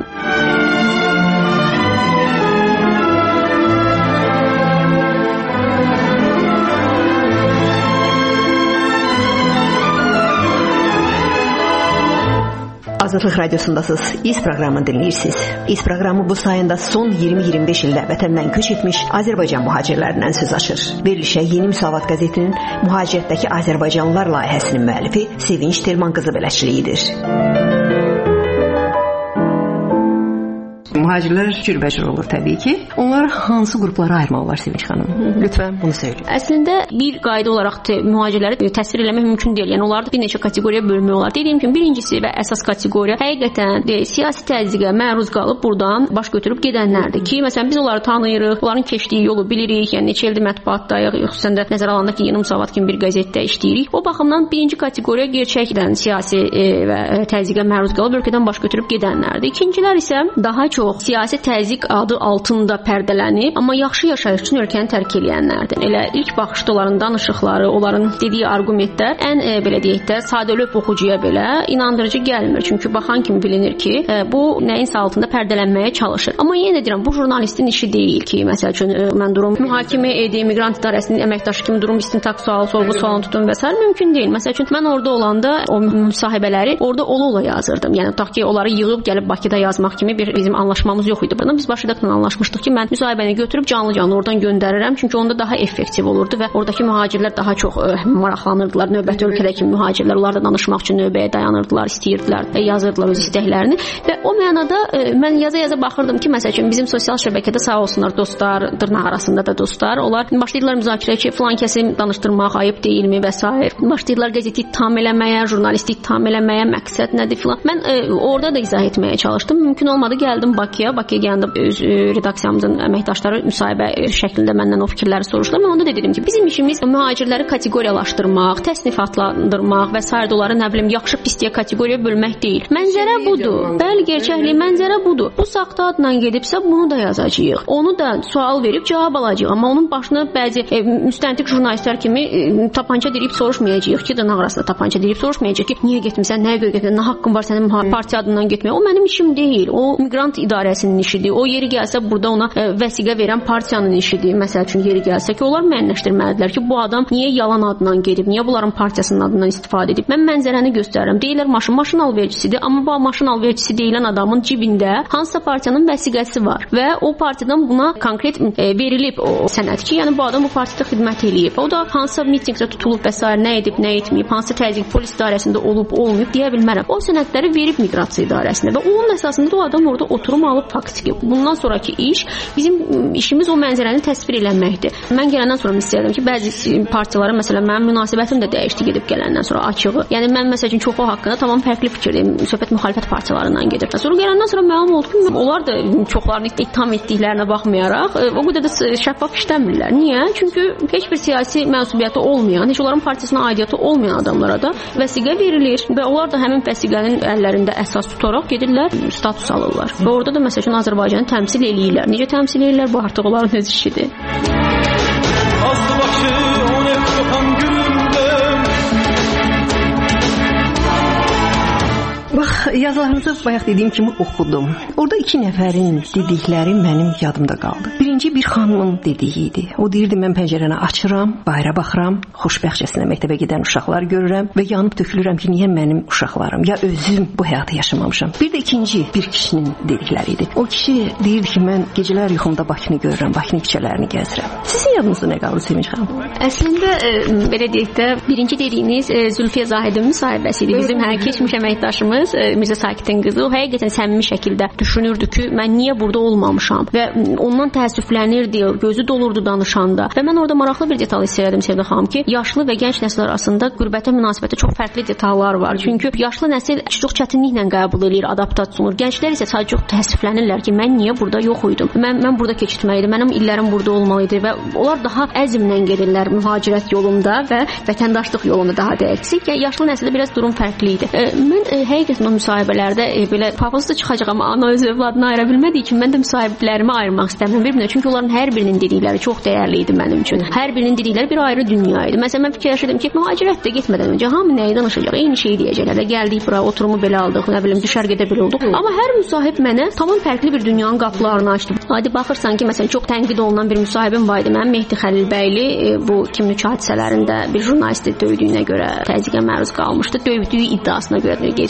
Azadlıq Radiosundasınız. İz proqramını dinləyirsiniz. İz proqramı bu sayında son 20-25 ildə vətəndən köç etmiş Azərbaycan mühacirlərindən söz açır. Verilişə Yeni Müsavat qəzetinin mühacirətdəki Azərbaycanlılar layihəsinin müəllifi Sevinç Telman qızı bələdçiliyidir. Mühacirlər cürbəcür olur təbii ki. Onları hansı qruplara ayırmaq olar Sevinç xanım? Lütfən bunu söyləyin. Əslində bir qayda olaraq mühacirləri təsvir eləmək mümkün deyil. Yəni onları bir neçə kateqoriyaya bölmək olar. Dediyim kimi birincisi və əsas kateqoriya həqiqətən siyasi təzyiqə məruz qalıb buradan baş götürüb gedənlərdir ki, məsələn biz onları tanıyırıq, onların keçdiyi yolu bilirik. Yəni neçə ildir mətbuatdayıq, xüsusən də nəzərə alanda ki, Yeni Müsavat kimi bir qəzetdə işləyirik. O baxımdan birinci kateqoriya gerçəkdən siyasi və təzyiqə məruz qalıb ölkədən baş götürüb gedənlərdir. İkincilər isə daha çox siyasi təzyiq adı altında pərdələnib, amma yaxşı yaşayış üçün ölkəni tərk edənlərdir. Elə ilk baxışda onların danışıqları, onların dediyi arqumentlər ən belə deyək də sadəlövh oxucuya belə inandırıcı gəlmir. Çünki baxan kimi bilinir ki, bu nəyinsə altında pərdələnməyə çalışır. Amma yenə deyirəm, bu jurnalistin işi deyil ki, məsəl üçün mən durum mühakimə edim, miqrant idarəsinin əməkdaşı kimi durum istintaq sualı, sorğu sualını tutum və s. mümkün deyil. Məsəl üçün mən orada olanda o müsahibələri orada ola yazırdım. Yəni tutaq ki, onları yığıb gəlib Bakıda yazmaq kimi bir bizim anlaşmamız yox idi. Buna biz başlıqla anlaşmışdıq ki, mən müsahibəni götürüb canlı-canlı oradan göndərirəm, çünki onda daha effektiv olurdu və oradakı mühacirlər daha çox maraqlanırdılar. Növbəti ölkədəki mühacirlər onlarla danışmaq üçün növbəyə dayanırdılar, istəyirdilər, yazırdılar öz istəklərini və o mənada mən yaza baxırdım ki, məsəl üçün bizim sosial şəbəkədə sağ olsunlar dostlar, dırnaq arasında da dostlar, onlar başlayırlar müzakirəyə ki, filan kəsi danışdırmaq ayıb deyilmi və s. Başlayırlar qəzeti ittiham eləməyə, jurnalisti ittiham eləməyə, məqsəd nədir filan. Mən orada da izah etməyə çalışdım. Mümkün olmadı, gəldim Bakıya. Bakıya gələndə öz redaksiyamızın əməkdaşları müsahibə şəklində məndən o fikirləri soruşdular. Mən onda dedim ki, bizim işimiz mühacirləri kateqoriyalaşdırmaq, təsnifatlandırmaq və s. onları nə bilim yaxşı pisliyə kateqoriyaya bölmək deyil. Mənzərə budur. Bəli, gerçəklik mənzərə budur. Bu saxta adla gedibsə bunu da yazacağıq. Onu da sual verib cavab alacağıq. Amma onun başına bəzi müstəntiq jurnalistlər kimi tapança deyib soruşmayacağıq ki, dırnaq arasında tapança deyib soruşmayacağıq ki, niyə getmisən, nəyə görə getmisən, nə haqqın var sənin partiya adından getməyə. O mənim işim deyil. O miqrant idarəsinin işidir. O yeri gəlsə burada ona vəsiqə verən partiyanın işidir. Məsəl üçün yeri gəlsə ki, onlar müəyyənləşdirməlidirlər ki, bu adam niyə yalan adından gedib, niyə bunların partiyasının adından istifadə edib. Mən mənzərəni göstərirəm. Deyirlər maşın alverçisidir, amma bu maşın alverçisi deyilən adamın cibində hansısa partiyanın vəsiqəsi var və o partiyadan buna konkret verilib o sənəd ki, yəni bu adam bu partiyada xidmət eləyib. O da hansısa mitinqdə tutulub və s. nə edib, nə etməyib, hansı təzyiq polis idarəsində olub, olmayıb deyə bilmərəm. O sənədləri verib miqrasiya idarəsinə və onun əsasında o adam orada oturum alıb faktiki. Bundan sonraki iş bizim işimiz o mənzərəni təsvir eləməkdir. Mən gələndən sonra istəyirəm ki, bəzi partiyalara məsələn mənim münasibətim də dəyişdi gedib gələndən sonra açığı. Yəni mən məsəl üçün çoxu haqqında tamam fərqli fikirdəyim. Söhbət müxalifət partiyalarından gedir. Sonra gələndən sonra məlum oldu ki, onlar da çoxlarını ittiham etdiklərinə baxmayaraq o qədər də şəffaf işləmirlər. Niyə? Çünki heç bir siyasi mənsubiyyəti olmayan, heç onların partiyasına aidiyyəti olmayan adamlara da vəsiqə verilir və onlar da həmin vəsiqənin əllərində əsas tutaraq gedirlər, status alırlar. Və orada da məsəl üçün Azərbaycanı təmsil eləyirlər. Necə təmsil eləyirlər? Bu artıq onların öz işidir. Bax, yazılarınızı bayaq dediyim kimi oxudum. Orada 2 nəfərin dedikləri mənim yadımda qaldı. Birinci bir xanımın dediyi idi. O deyirdi, mən pəncərəni açıram, bayıra baxıram, xoşbəxtcəsinə məktəbə gedən uşaqlar görürəm və yanıb tökülürəm ki, niyə mənim uşaqlarım, ya özüm bu həyatı yaşamamışam. Bir də ikinci bir kişinin dedikləri idi. O kişi deyirdi ki, mən gecələr yuxumda Bakını görürəm, Bakının küçələrini gəzirəm. Sizin yadınızda nə qaldı Sevinç xanım? Əslində belə deyək də, birinci dediyiniz Zülfiyə Zahidin müsahibəsi idi. Bizim keçmiş əməkdaşımız Mirzə Sakit'in qızı o həqiqətən səmimi şəkildə düşünürdü ki, mən niyə burada olmamışam və ondan təəssüflənirdi, gözü dolurdu danışanda. Və mən orada maraqlı bir detal hiss elədim Sevda xanım ki, yaşlı və gənc nəsil arasında qürbətə münasibətdə çox fərqli detallar var. Çünki yaşlı nəsil çox çətinliklə qəbul edir, adaptasiya olunur. Gənclər isə sadəcə çox təəssüflənirlər ki, mən niyə burada yox idim? Mən burada keçirməliydim, mənim illərim burada olmalıydı və onlar daha əzmlə gedirlər mühacirət yolunda və vətəndaşlıq yolunda daha dəqiqsi. Yaşlı nəsildə biraz durum fərqli idi. Mən həqiqətən o müsahibələrdə belə pafosda çıxacaq, amma ana öz övladını ayıra bilmədiyi üçün mən də müsahiblərimi ayırmaq istəmirəm bir-birinə. Çünki onların hər birinin dedikləri çox dəyərli idi mənim üçün. Hər birinin dedikləri bir ayrı dünya idi. Məsələn, mən fikirləşirdim ki, mühacirətdə getmədən öncə hamı nəyi danışacaq? Eyni şeyi deyəcəklər. Gəldik bura, oturumu belə aldıq, nə bilim, düşərgədə belə olduq. Amma hər müsahib mənə tamam fərqli bir dünyanın qapılarını açdı. Hadi baxırsan ki, məsələn, çox tənqid olunan bir müsahibim var idi. Mənim Mehdi Xəlilbəyli bu 2003 hadisələrində bir jurnalisti döydüyünə görə təzyiqə məruz qalmışdı. Döydüyü iddiasına görə getmişdi ora.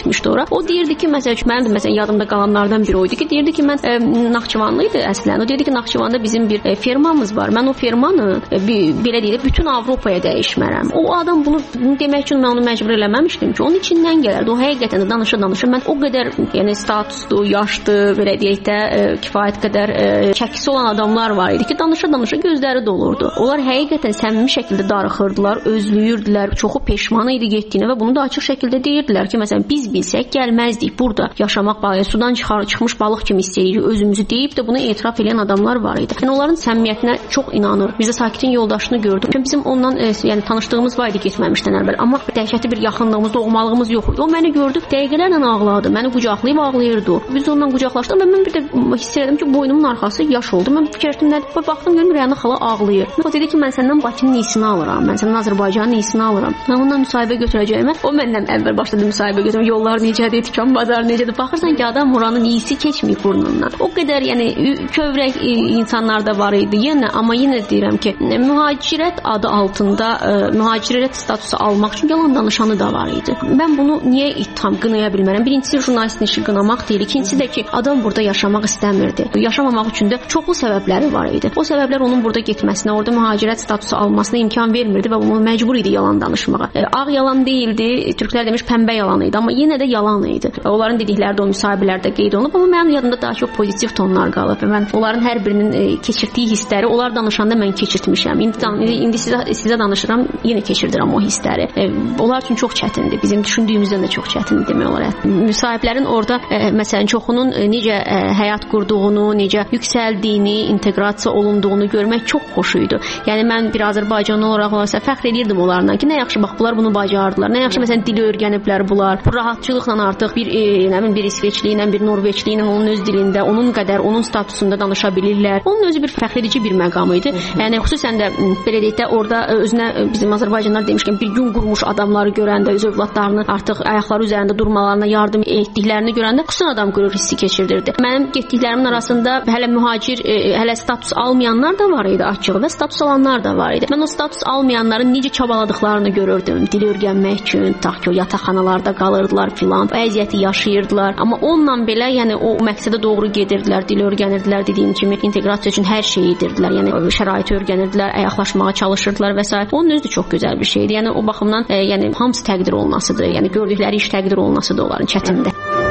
O deyirdi ki, mənim də yadımda qalanlardan biri oydu ki, deyirdi ki, mən Naxçıvanlı idi əslən. O deyirdi ki, Naxçıvanda bizim bir fermamız var. Mən o fermanı belə deyək, bütün Avropaya dəyişmərəm. O adam bunu demək üçün mən onu məcbur eləməmişdim ki, onun içindən gələrdi. O həqiqətən də danışa. Mən o qədər, yəni statuslu, yaşlı, belə deyək də kifayət qədər çəkisi olan adamlar var idi ki, danışa gözləri dolurdu. Onlar həqiqətən səmimi şəkildə darıxırdılar, özlüyürdülər, çoxu peşman idi getdiyinə və bunu da açıq şəkildə deyirdilər ki, məsələn, biz bilsək gəlməzdik burada yaşamaq, sudan çıxmış balıq kimi istəyirik özümüzü deyib də bunu etiraf edən adamlar var idi. Yəni onların səmimiyyətinə çox inanır. Biz də Sakitin yoldaşını gördük. Çünki bizim ondan yəni tanışdığımız var idi getməmişdən əvvəl, amma dəhşətli bir yaxınlığımız, doğmalığımız yox idi. O məni gördü, dəqiqələrlə ağladı. Məni qucaqlayıb ağlayırdı. Biz onunla qucaqlaşdıq və mən bir də hiss etdim ki, boynumun arxası yaş oldu. Mən fikirləşdim, nədir? Baxdım görüm Rəna xala ağlayır. O dedi ki, mən səndən Bakının iyisini alıram. Mən səndən Azərbaycanın iyisini alıram. Mən ondan müsahibə götürəcəyəm. O məndən əvvəl başladı müsahibə götürmə. Yollar necədir, dükan bazar necədir? Baxırsan ki, adam oranın iyisi keçməyib burnundan. O qədər yəni kövrək insanlar da var idi. Amma yenə deyirəm ki, mühacirət adı altında mühacirət statusu almaq üçün yalan danışanı da var idi. Mən bunu niyə ittiham qınaya bilmərəm? Birincisi jurnalistin işi qınamaq deyil. İkincisi də ki, adam burada yaşamaq istəmirdi. Yaşamamaq üçün də çoxlu səbəbləri var idi. O səbəblər onun burada getməsinə, orada mühacirət statusu almasına imkan vermirdi və bunu məcbur idi yalan danışmağa. Ağ yalan deyildi, türklər demiş pəmbə yalan idi, amma yenə də yalan idi. Onların dedikləri də o müsahibələrdə qeyd olunub, amma mənim yadımda daha çox pozitiv tonlar qalıb. Mən onların hər birinin keçirdiyi hissləri, onlar danışanda mən keçirtmişəm. İndi sizə danışıram, yenə keçirdirəm o hissləri. Onlar üçün çox çətindir. Bizim düşündüyümüzdən də çox çətindir demək olar. Müsahiblərin orada məsələn çoxunun necə həyat qurduğunu, necə yüksəldiyini, inteqrasiya olunduğunu görmək çox xoş idi. Yəni mən bir Azərbaycanlı olaraq fəxr edirdim onlarla ki, nə yaxşı bax bunlar bunu bacardılar. Nə yaxşı məsələn dili öyrəniblər bunlar. Bu rahatçılıqla artıq bir İsveçli ilə, bir Norveçli ilə onun öz dilində, onun qədər, onun statusunda danışa bilirlər. Onun özü bir fəxr edici bir məqam idi. Yəni xüsusən də belə deyək də orada özünə bizim Azərbaycanlılar demişkən bir gün qurmuş adamları görəndə, öz övladlarını artıq ayaqları üzərində durmalarına yardım etdiklərini görəndə xüsusən adam qürur hissi keçirdirdi. Mənim getdiklərimin arasında hələ mühacir, hələ status almayanlar da var idi açıq və status alanlar da var idi. Mən o status almayanların necə çabaladıqlarını görürdüm. Dil öyrənmək üçün, tutaq ki, o yataqxanalarda qalırdılar filan, əziyyəti yaşayırdılar. Amma onunla belə, yəni o məqsədə doğru gedirdilər, dil öyrənirdilər, dediyim kimi inteqrasiya üçün hər şeyi edirdilər. Yəni şəraiti öyrənirdilər, ayaqlaşmağa çalışırdılar və s. Onun özü də çox gözəl bir şeydir. Yəni o baxımdan yəni hamısı təqdir olunasıdır. Yəni gördükləri iş təqdir olunasıdır onların çətindir.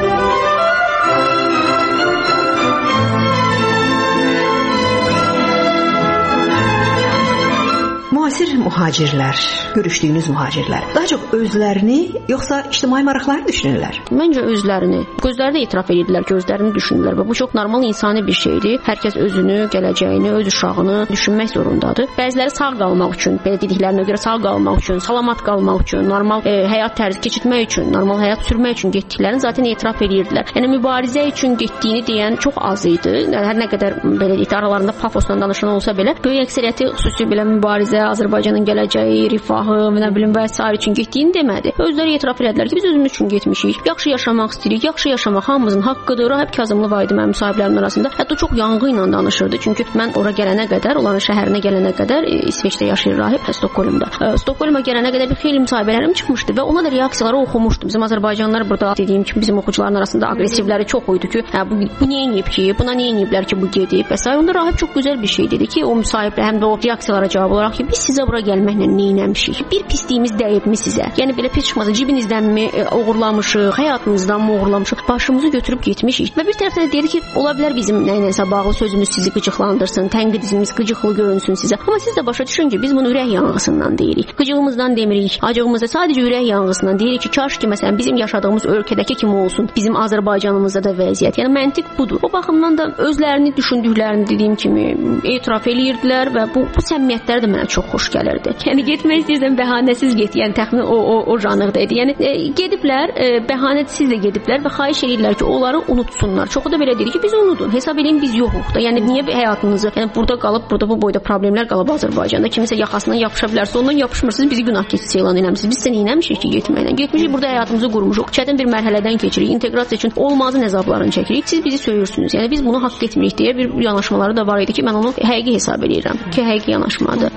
Müasir mühacirlər, görüşdüyünüz mühacirlər daha çox özlərini yoxsa ictimai maraqları düşünürlər? Məncə özlərini. Gözləri də etiraf edirdilər ki, özlərini düşünürlər və bu çox normal insani bir şeydir. Hər kəs özünü, gələcəyini, öz uşağını düşünmək zorundadır. Bəziləri sağ qalmaq üçün, belə dediklərinə görə sağ qalmaq üçün, salamat qalmaq üçün, normal həyat tərzi keçirmək üçün, normal həyat sürmək üçün getdiklərini zaten etiraf edirdilər. Yəni mübarizə üçün getdiyini deyən çox az idi. Hər nə qədər belə deyək, aralarında pafosla danışan olsa belə, böyük əksəriyyəti xüsusi belə mübarizə, Azərbaycanın gələcəyi, rifahı, nə bilim və s. üçün getdiyini demədi. Özləri etiraf etdilər ki, biz özümüz üçün getmişik. Yaxşı yaşamaq istəyirik. Yaxşı yaşamaq hamımızın haqqıdır. Rahib Kazımlı var idi mənim müsahiblərimin arasında. Hətta çox yanğı ilə danışırdı. Çünki mən ora gələnə qədər, onların şəhərinə gələnə qədər İsveçdə yaşayır rahib, Stokholmda. Stokholma gələnə qədər bir xeyli müsahibələrim çıxmışdı və ona da reaksiyaları oxumuşdum. Bizim Azərbaycanlılar burada dediyim kimi bizim oxucuların arasında aqressivləri çox idi ki, bu niyə edib ki, buna niyə ediblər ki, bu gedib və s. Onda rahib çox gözəl bir şey dedi ki, o müsahiblə həm də o reaksiyalara cavab olaraq ki, biz sizə bura gəlməklə nə etmişik? Bir pisliyimiz dəyibmi sizə? Yəni belə pis çıxmasa cibinizdən oğurlamışıq, həyatınızdan mı oğurlamışıq? Başımızı götürüb getmişik. Və bir tərəfdə də dedi ki, ola bilər bizim nəyinəsə bağlı sözümüz sizi qıcıqlandırsın, tənqidimiz qıcıqlı görünsün sizə. Amma siz də başa düşün ki, biz bunu ürək yanğısından deyirik. Qıcığımızdan demirik, acığımızda sadəcə ürək yanğısından deyirik ki, kaş ki məsələn bizim yaşadığımız ölkədəki kimi olsun, bizim Azərbaycanımızda da vəziyyət. Yəni məntiq budur. O baxımdan da özlərini düşündüklərini dediyim kimi etiraf eləyirdilər və bu səmimiyyətlər də mənə çox xoş gəlirdi. Yəni getmək istəyirsən bəhanəsiz get. Yəni təxminən o janrda idi. Yəni gediblər, bəhanəsiz də gediblər və xahiş edirlər ki, onları unutsunlar. Çoxu da belə deyir ki, biz unudun. Hesab edin biz yoxuq da. Yəni niyə həyatınızı, yəni burada qalıb, burada bu boyda problemlər qalıb Azərbaycanda. Kimisə yaxasından yapışa bilərsə, ondan yapışmırsınız, bizi günah keçisi elan eləmisiniz. Biz sən eləmişik ki, getməklə. Getmişik, burada həyatımızı qurmuşuq. Çətin bir mərhələdən keçirik. İnteqrasiya üçün olmazın əzablarını çəkirik. Siz bizi söyürsünüz. Yəni biz bunu haqq etmirik deyə bir yanaşmaları da var idi ki, mən onu həqiqi hesab edirəm. Ki həqiqi yanaşmadır.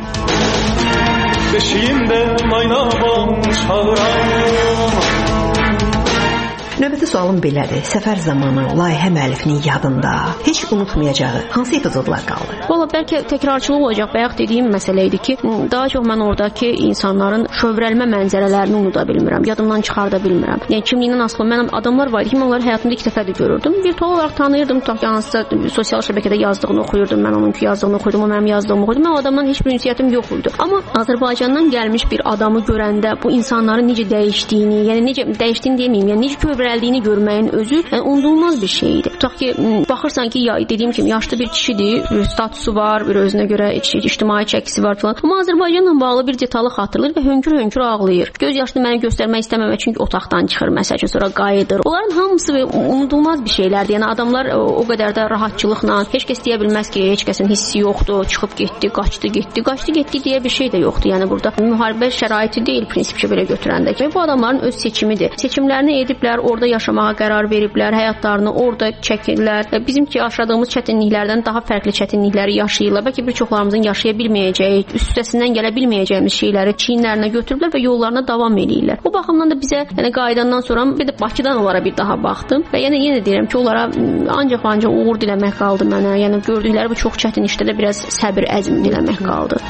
Beşiğimde naynamam çağıram. Növbəti sualım belədir. Səfər zamanı layihə müəllifinin yadında heç unutmayacağı hansı epizodlar qaldı? Valla bəlkə təkrarçılıq olacaq. Bayaq dediyim məsələ idi ki, daha çox mən oradakı insanların şövrəlmə mənzərələrini unuda bilmirəm, yadımdan çıxarda bilmirəm. Yəni kimliyindən asılı mənim adamlar var idi ki, mən onları həyatımda ilk dəfə də görürdüm. Virtual olaraq tanıyırdım, tutaq ki, hansısa sosial şəbəkədə yazdığını oxuyurdum, mən onunki yazdığını oxuyurdum, o mənim yazdığımı oxuyurdum. Mən o adamdan heç bir ünsiyyətim yox idi. Amma Azərbaycandan gəlmiş bir adamı görəndə bu insanların necə dəyişdiyini, yəni necə dəyişdiyini deməyim, yəni necə kövrəldiyini görməyin özü unudulmaz bir şey idi. Tutaq ki, baxırsan ki, dediyim kimi yaşlı bir kişidir, bir statusu var, bir özünə görə ictimai çəkisi var falan. Amma Azərbaycanla bağlı bir detalı xatırlayır və hönkür-hönkür ağlayır. Göz yaşını mənə göstərmək istəməmək çünki otaqdan çıxır, məsəl üçün sonra qayıdır. Onların hamısı unudulmaz bir şeylərdir. Yəni adamlar o qədər də rahatçılıqla, heç kəs deyə bilməz ki, heç kəsin hissi yoxdur, çıxıb getdi, qaçdı getdi deyə bir şey də yoxdur. Yəni burada müharibə şəraiti deyil prinsipcə belə götürəndə ki, bu adamların öz seçimidir. Seçimlərini ediblər, orada yaşamağa qərar veriblər, həyatlarını orada çəkirlər. Bizimki yaşadığımız çətinliklərdən daha fərqli çətinlikləri yaşayırlar. Bəlkə bir çoxlarımızın yaşaya bilməyəcəyi, üstəsindən gələ bilməyəcəyimiz şeyləri çiyinlərinə götürüblər və yollarına davam edirlər. Bu baxımdan da bizə, yəni qayıdandan sonra bir də Bakıdan onlara bir daha baxdım və yenə deyirəm ki, onlara ancaq uğur diləmək qaldı mənə. Yəni gördükləri bu çox çətin işdə də biraz səbir, əzm diləmək qaldı.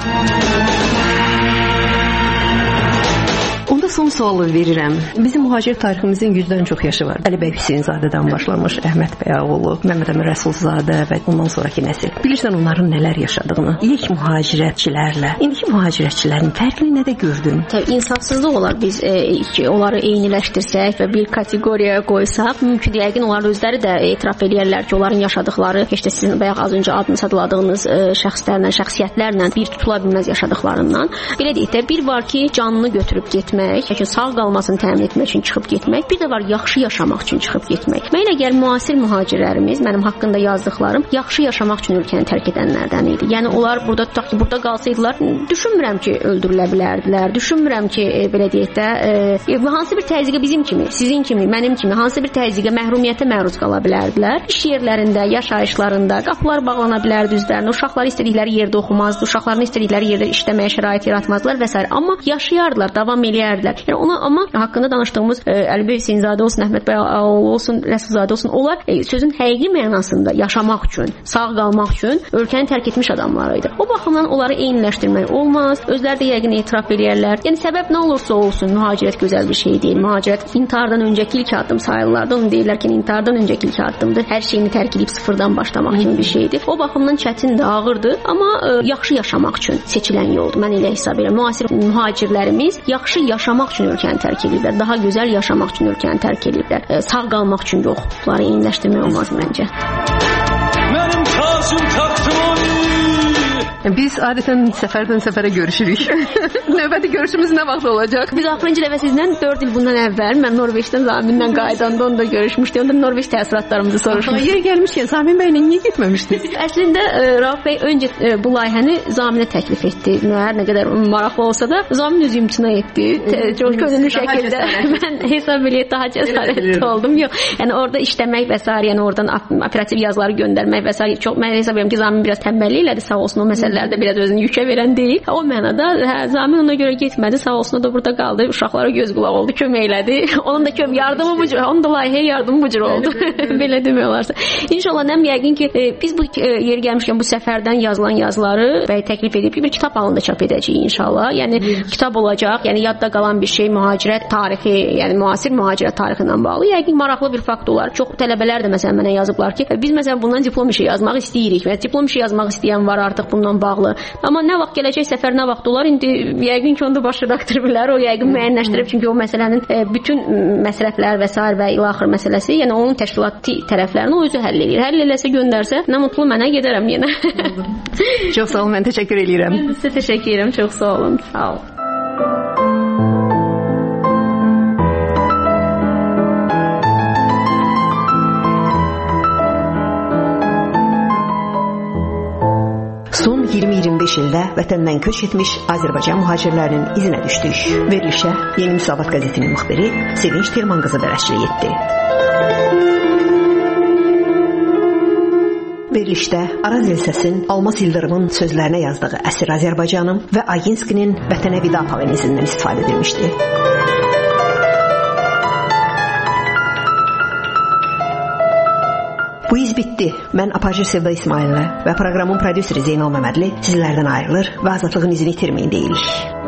Onda son sualı verirəm. Bizim mühacir tariximizin 100-dən çox yaşı var. Əli bəy Hüseynzadədən başlamış, Əhməd bəy oğlu, Məmməd Əmin Rəsulzadə və ondan sonraki nəsil. Bilirsən onların nələr yaşadığını, ilk mühacirətçilərlə, indiki mühacirətçilərin fərqini nədə gördün? Təbii insafsızlıq olar biz onları eyniləşdirsək və bir kateqoriyaya qoysaq, mümkün yəqin onlar özləri də etiraf edirlər ki, onların yaşadıkları, heç də sizin bayaq az öncə adını sadladığınız şəxslərlə, şəxsiyyətlərlə bir tutula bilməz yaşadıklarından. Belə deyək də, bir var ki, canını götürüb getmək, sağ qalmasını təmin etmək üçün çıxıb getmək, bir də var yaxşı yaşamaq üçün çıxıb getmək. Mən elə gəl müasir mühacirlərimiz, mənim haqqında yazdıqlarım yaxşı yaşamaq üçün ölkəni tərk edənlərdən idi. Yəni onlar burada tutaq ki, burada qalsaydılar, düşünmürəm ki, öldürülə bilərdilər. Düşünmürəm ki, belə deyək də, hansı bir təzyiqə bizim kimi, sizin kimi, mənim kimi hansı bir təzyiqə, məhrumiyyətə məruz qala bilərdilər. İş yerlərində, yaşayışlarında qapılar bağlana bilərdi üzlərinə. Uşaqları istədikləri yerdə oxumazdı, uşaqlarını istədikləri yerdə işləməyə şərait yaratmazdılar və s. Amma yaşayardılar, davam eləyərdilər. Yəni ona amma haqqında danışdığımız Əli bəy Hüseynzadə olsun, Əhməd bəy olsun, Rəsulzadə olsun, onlar sözün həqiqi mənasında yaşamaq üçün, sağ qalmaq üçün ölkəni tərk etmiş adamlar idi. O baxımdan onları eyniləşdirmək olmaz. Özləri də yəqin etiraf edirlər. Yəni səbəb nə olursa olsun, mühacirət gözəl bir şey deyil. Mühacirət intihardan öncəki ilk addım sayılırlar. Onu deyirlər ki, intihardan öncəki ilk addımdır. Hər şeyini tərk edib sıfırdan başlamaq kimi bir şeydir. O baxımdan çətindir, ağırdır, amma yaxşı yaşamaq üçün seçilən yoldur. Mən elə hesab edirəm. Müasir mühacirlərimiz yaxşı yaşamaq üçün ölkəni tərk edirlər. Daha gözəl yaşamaq üçün ölkəni tərk edirlər. Sağ qalmaq üçün yox. Bunları eyniləşdirmək olmaz məncə. Mənim taşım taxtım. Biz adətən səfərdən səfərə görüşürük. Növbəti görüşümüz nə vaxt olacaq? Biz axırıncı dəfə sizlə 4 il bundan əvvəl mən Norveçdən Zaminlə qaydanda onda görüşmüşdük. Onda Norveç təəssüratlarımızı soruşmuşduq. Yer gəlmişkən Zamin bəylə niyə getməmişdiniz? Əslində Rauf bəy öncə bu layihəni Zaminə təklif etdi. Hər nə qədər maraqlı olsa da Zamin özü imtina etdi. Çox könüllü şəkildə mən hesab eləyib daha cəsarətli oldum. Yox, yəni orada işləmək və s. yəni oradan operativ yazıları göndərmək və s. çox mən hesab edirəm ki, Zamin biraz tənbəllik elədi, sağ olsun o məsələlərdə biraz özünü yükə verən deyil. O mənada Zamin ona görə getmədi, sağ olsun o da burada qaldı, uşaqlara göz qulaq oldu, kömək elədi. Onun da yardımı bu cür, onun da layihəyə yardımı bu cür oldu. Belə demək olarsa. İnşallah nəm yəqin ki, biz bu yeri gəlmişkən bu səfərdən yazılan yazıları bəy təklif edib ki, bir kitab halında çap edəcəyik inşallah. Yəni kitab olacaq, yəni yadda qalan bir şey mühacirət tarixi, yəni müasir mühacirət tarixi ilə bağlı. Yəqin maraqlı bir fakt olar. Çox tələbələr də məsələn mənə yazıblar ki, biz məsələn bundan diplom işi yazmaq istəyirik və diplom işi yazmaq istəyən var artıq bundan bağlı. Amma nə vaxt gələcək səfər nə vaxt olar? İndi yəqin ki, onda baş redaktor bilər, o yəqin müəyyənləşdirib, çünki o məsələnin bütün məsrəflər və s. və ilaxır məsələsi, yəni onun təşkilati tərəflərini o özü həll edir. Həll eləsə göndərsə, nə mutlu mənə, gedərəm yenə. Çox sağ olun, mən təşəkkür edirəm. Mən sizə təşəkkür edirəm, çox sağ olun. Sağ olun. Son 20-25 ildə vətəndən köç etmiş Azərbaycan mühacirlərinin izinə düşdük. Verilişə Yeni Müsavat qəzetinin müxbiri Sevinç Telman qızı bərəçilik etdi. Verilişdə Araz Elsəsin Almas İldırımın sözlərinə yazdığı Əsir Azərbaycanım və Aginskinin Vətənə vida poemizindən istifadə edilmişdi. Bu iz bitdi. Mən Apajir Sevda İsmailova və proqramın prodüseri Zeynal Məmmədli sizlərdən ayrılır və azadlığın izini itirməyin deyirik.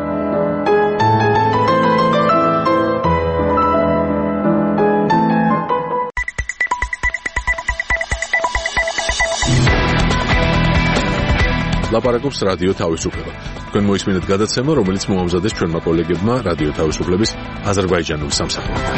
ლაპარაკობს რადიო თავისუფლება. თქვენ მოისმინეთ გადაცემა, რომელიც მოამზადეს ჩვენმა კოლეგებმა რადიო თავისუფლების აზერბაიჯანული სამსახურიდან.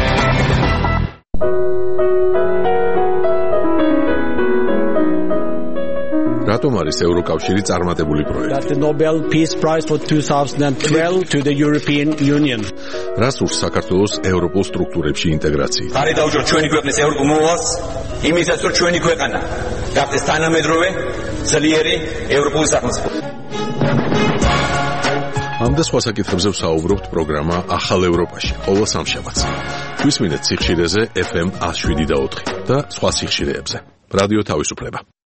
რატომ არის ევროკავშირი წარმატებული პროექტი? The Nobel Peace Prize for 2012 to the European Union. რას ურს საქართველოს ევროპულ სტრუქტურებში ინტეგრაცია? არის დაუჯო ჩვენი ქვეყნის ევროპულ მოვალს, იმისაც რომ ჩვენი ქვეყანა გახდეს თანამედროვე, ძლიერი ევროპული სახელმწიფო. ამ და სხვა საკითხებზე ვსაუბრობთ პროგრამა ახალ ევროპაში, ყოველ სამშაბათს. გვისმინეთ სიხშირეზე FM 107.4 და სხვა სიხშირეებზე. რადიო თავისუფლება.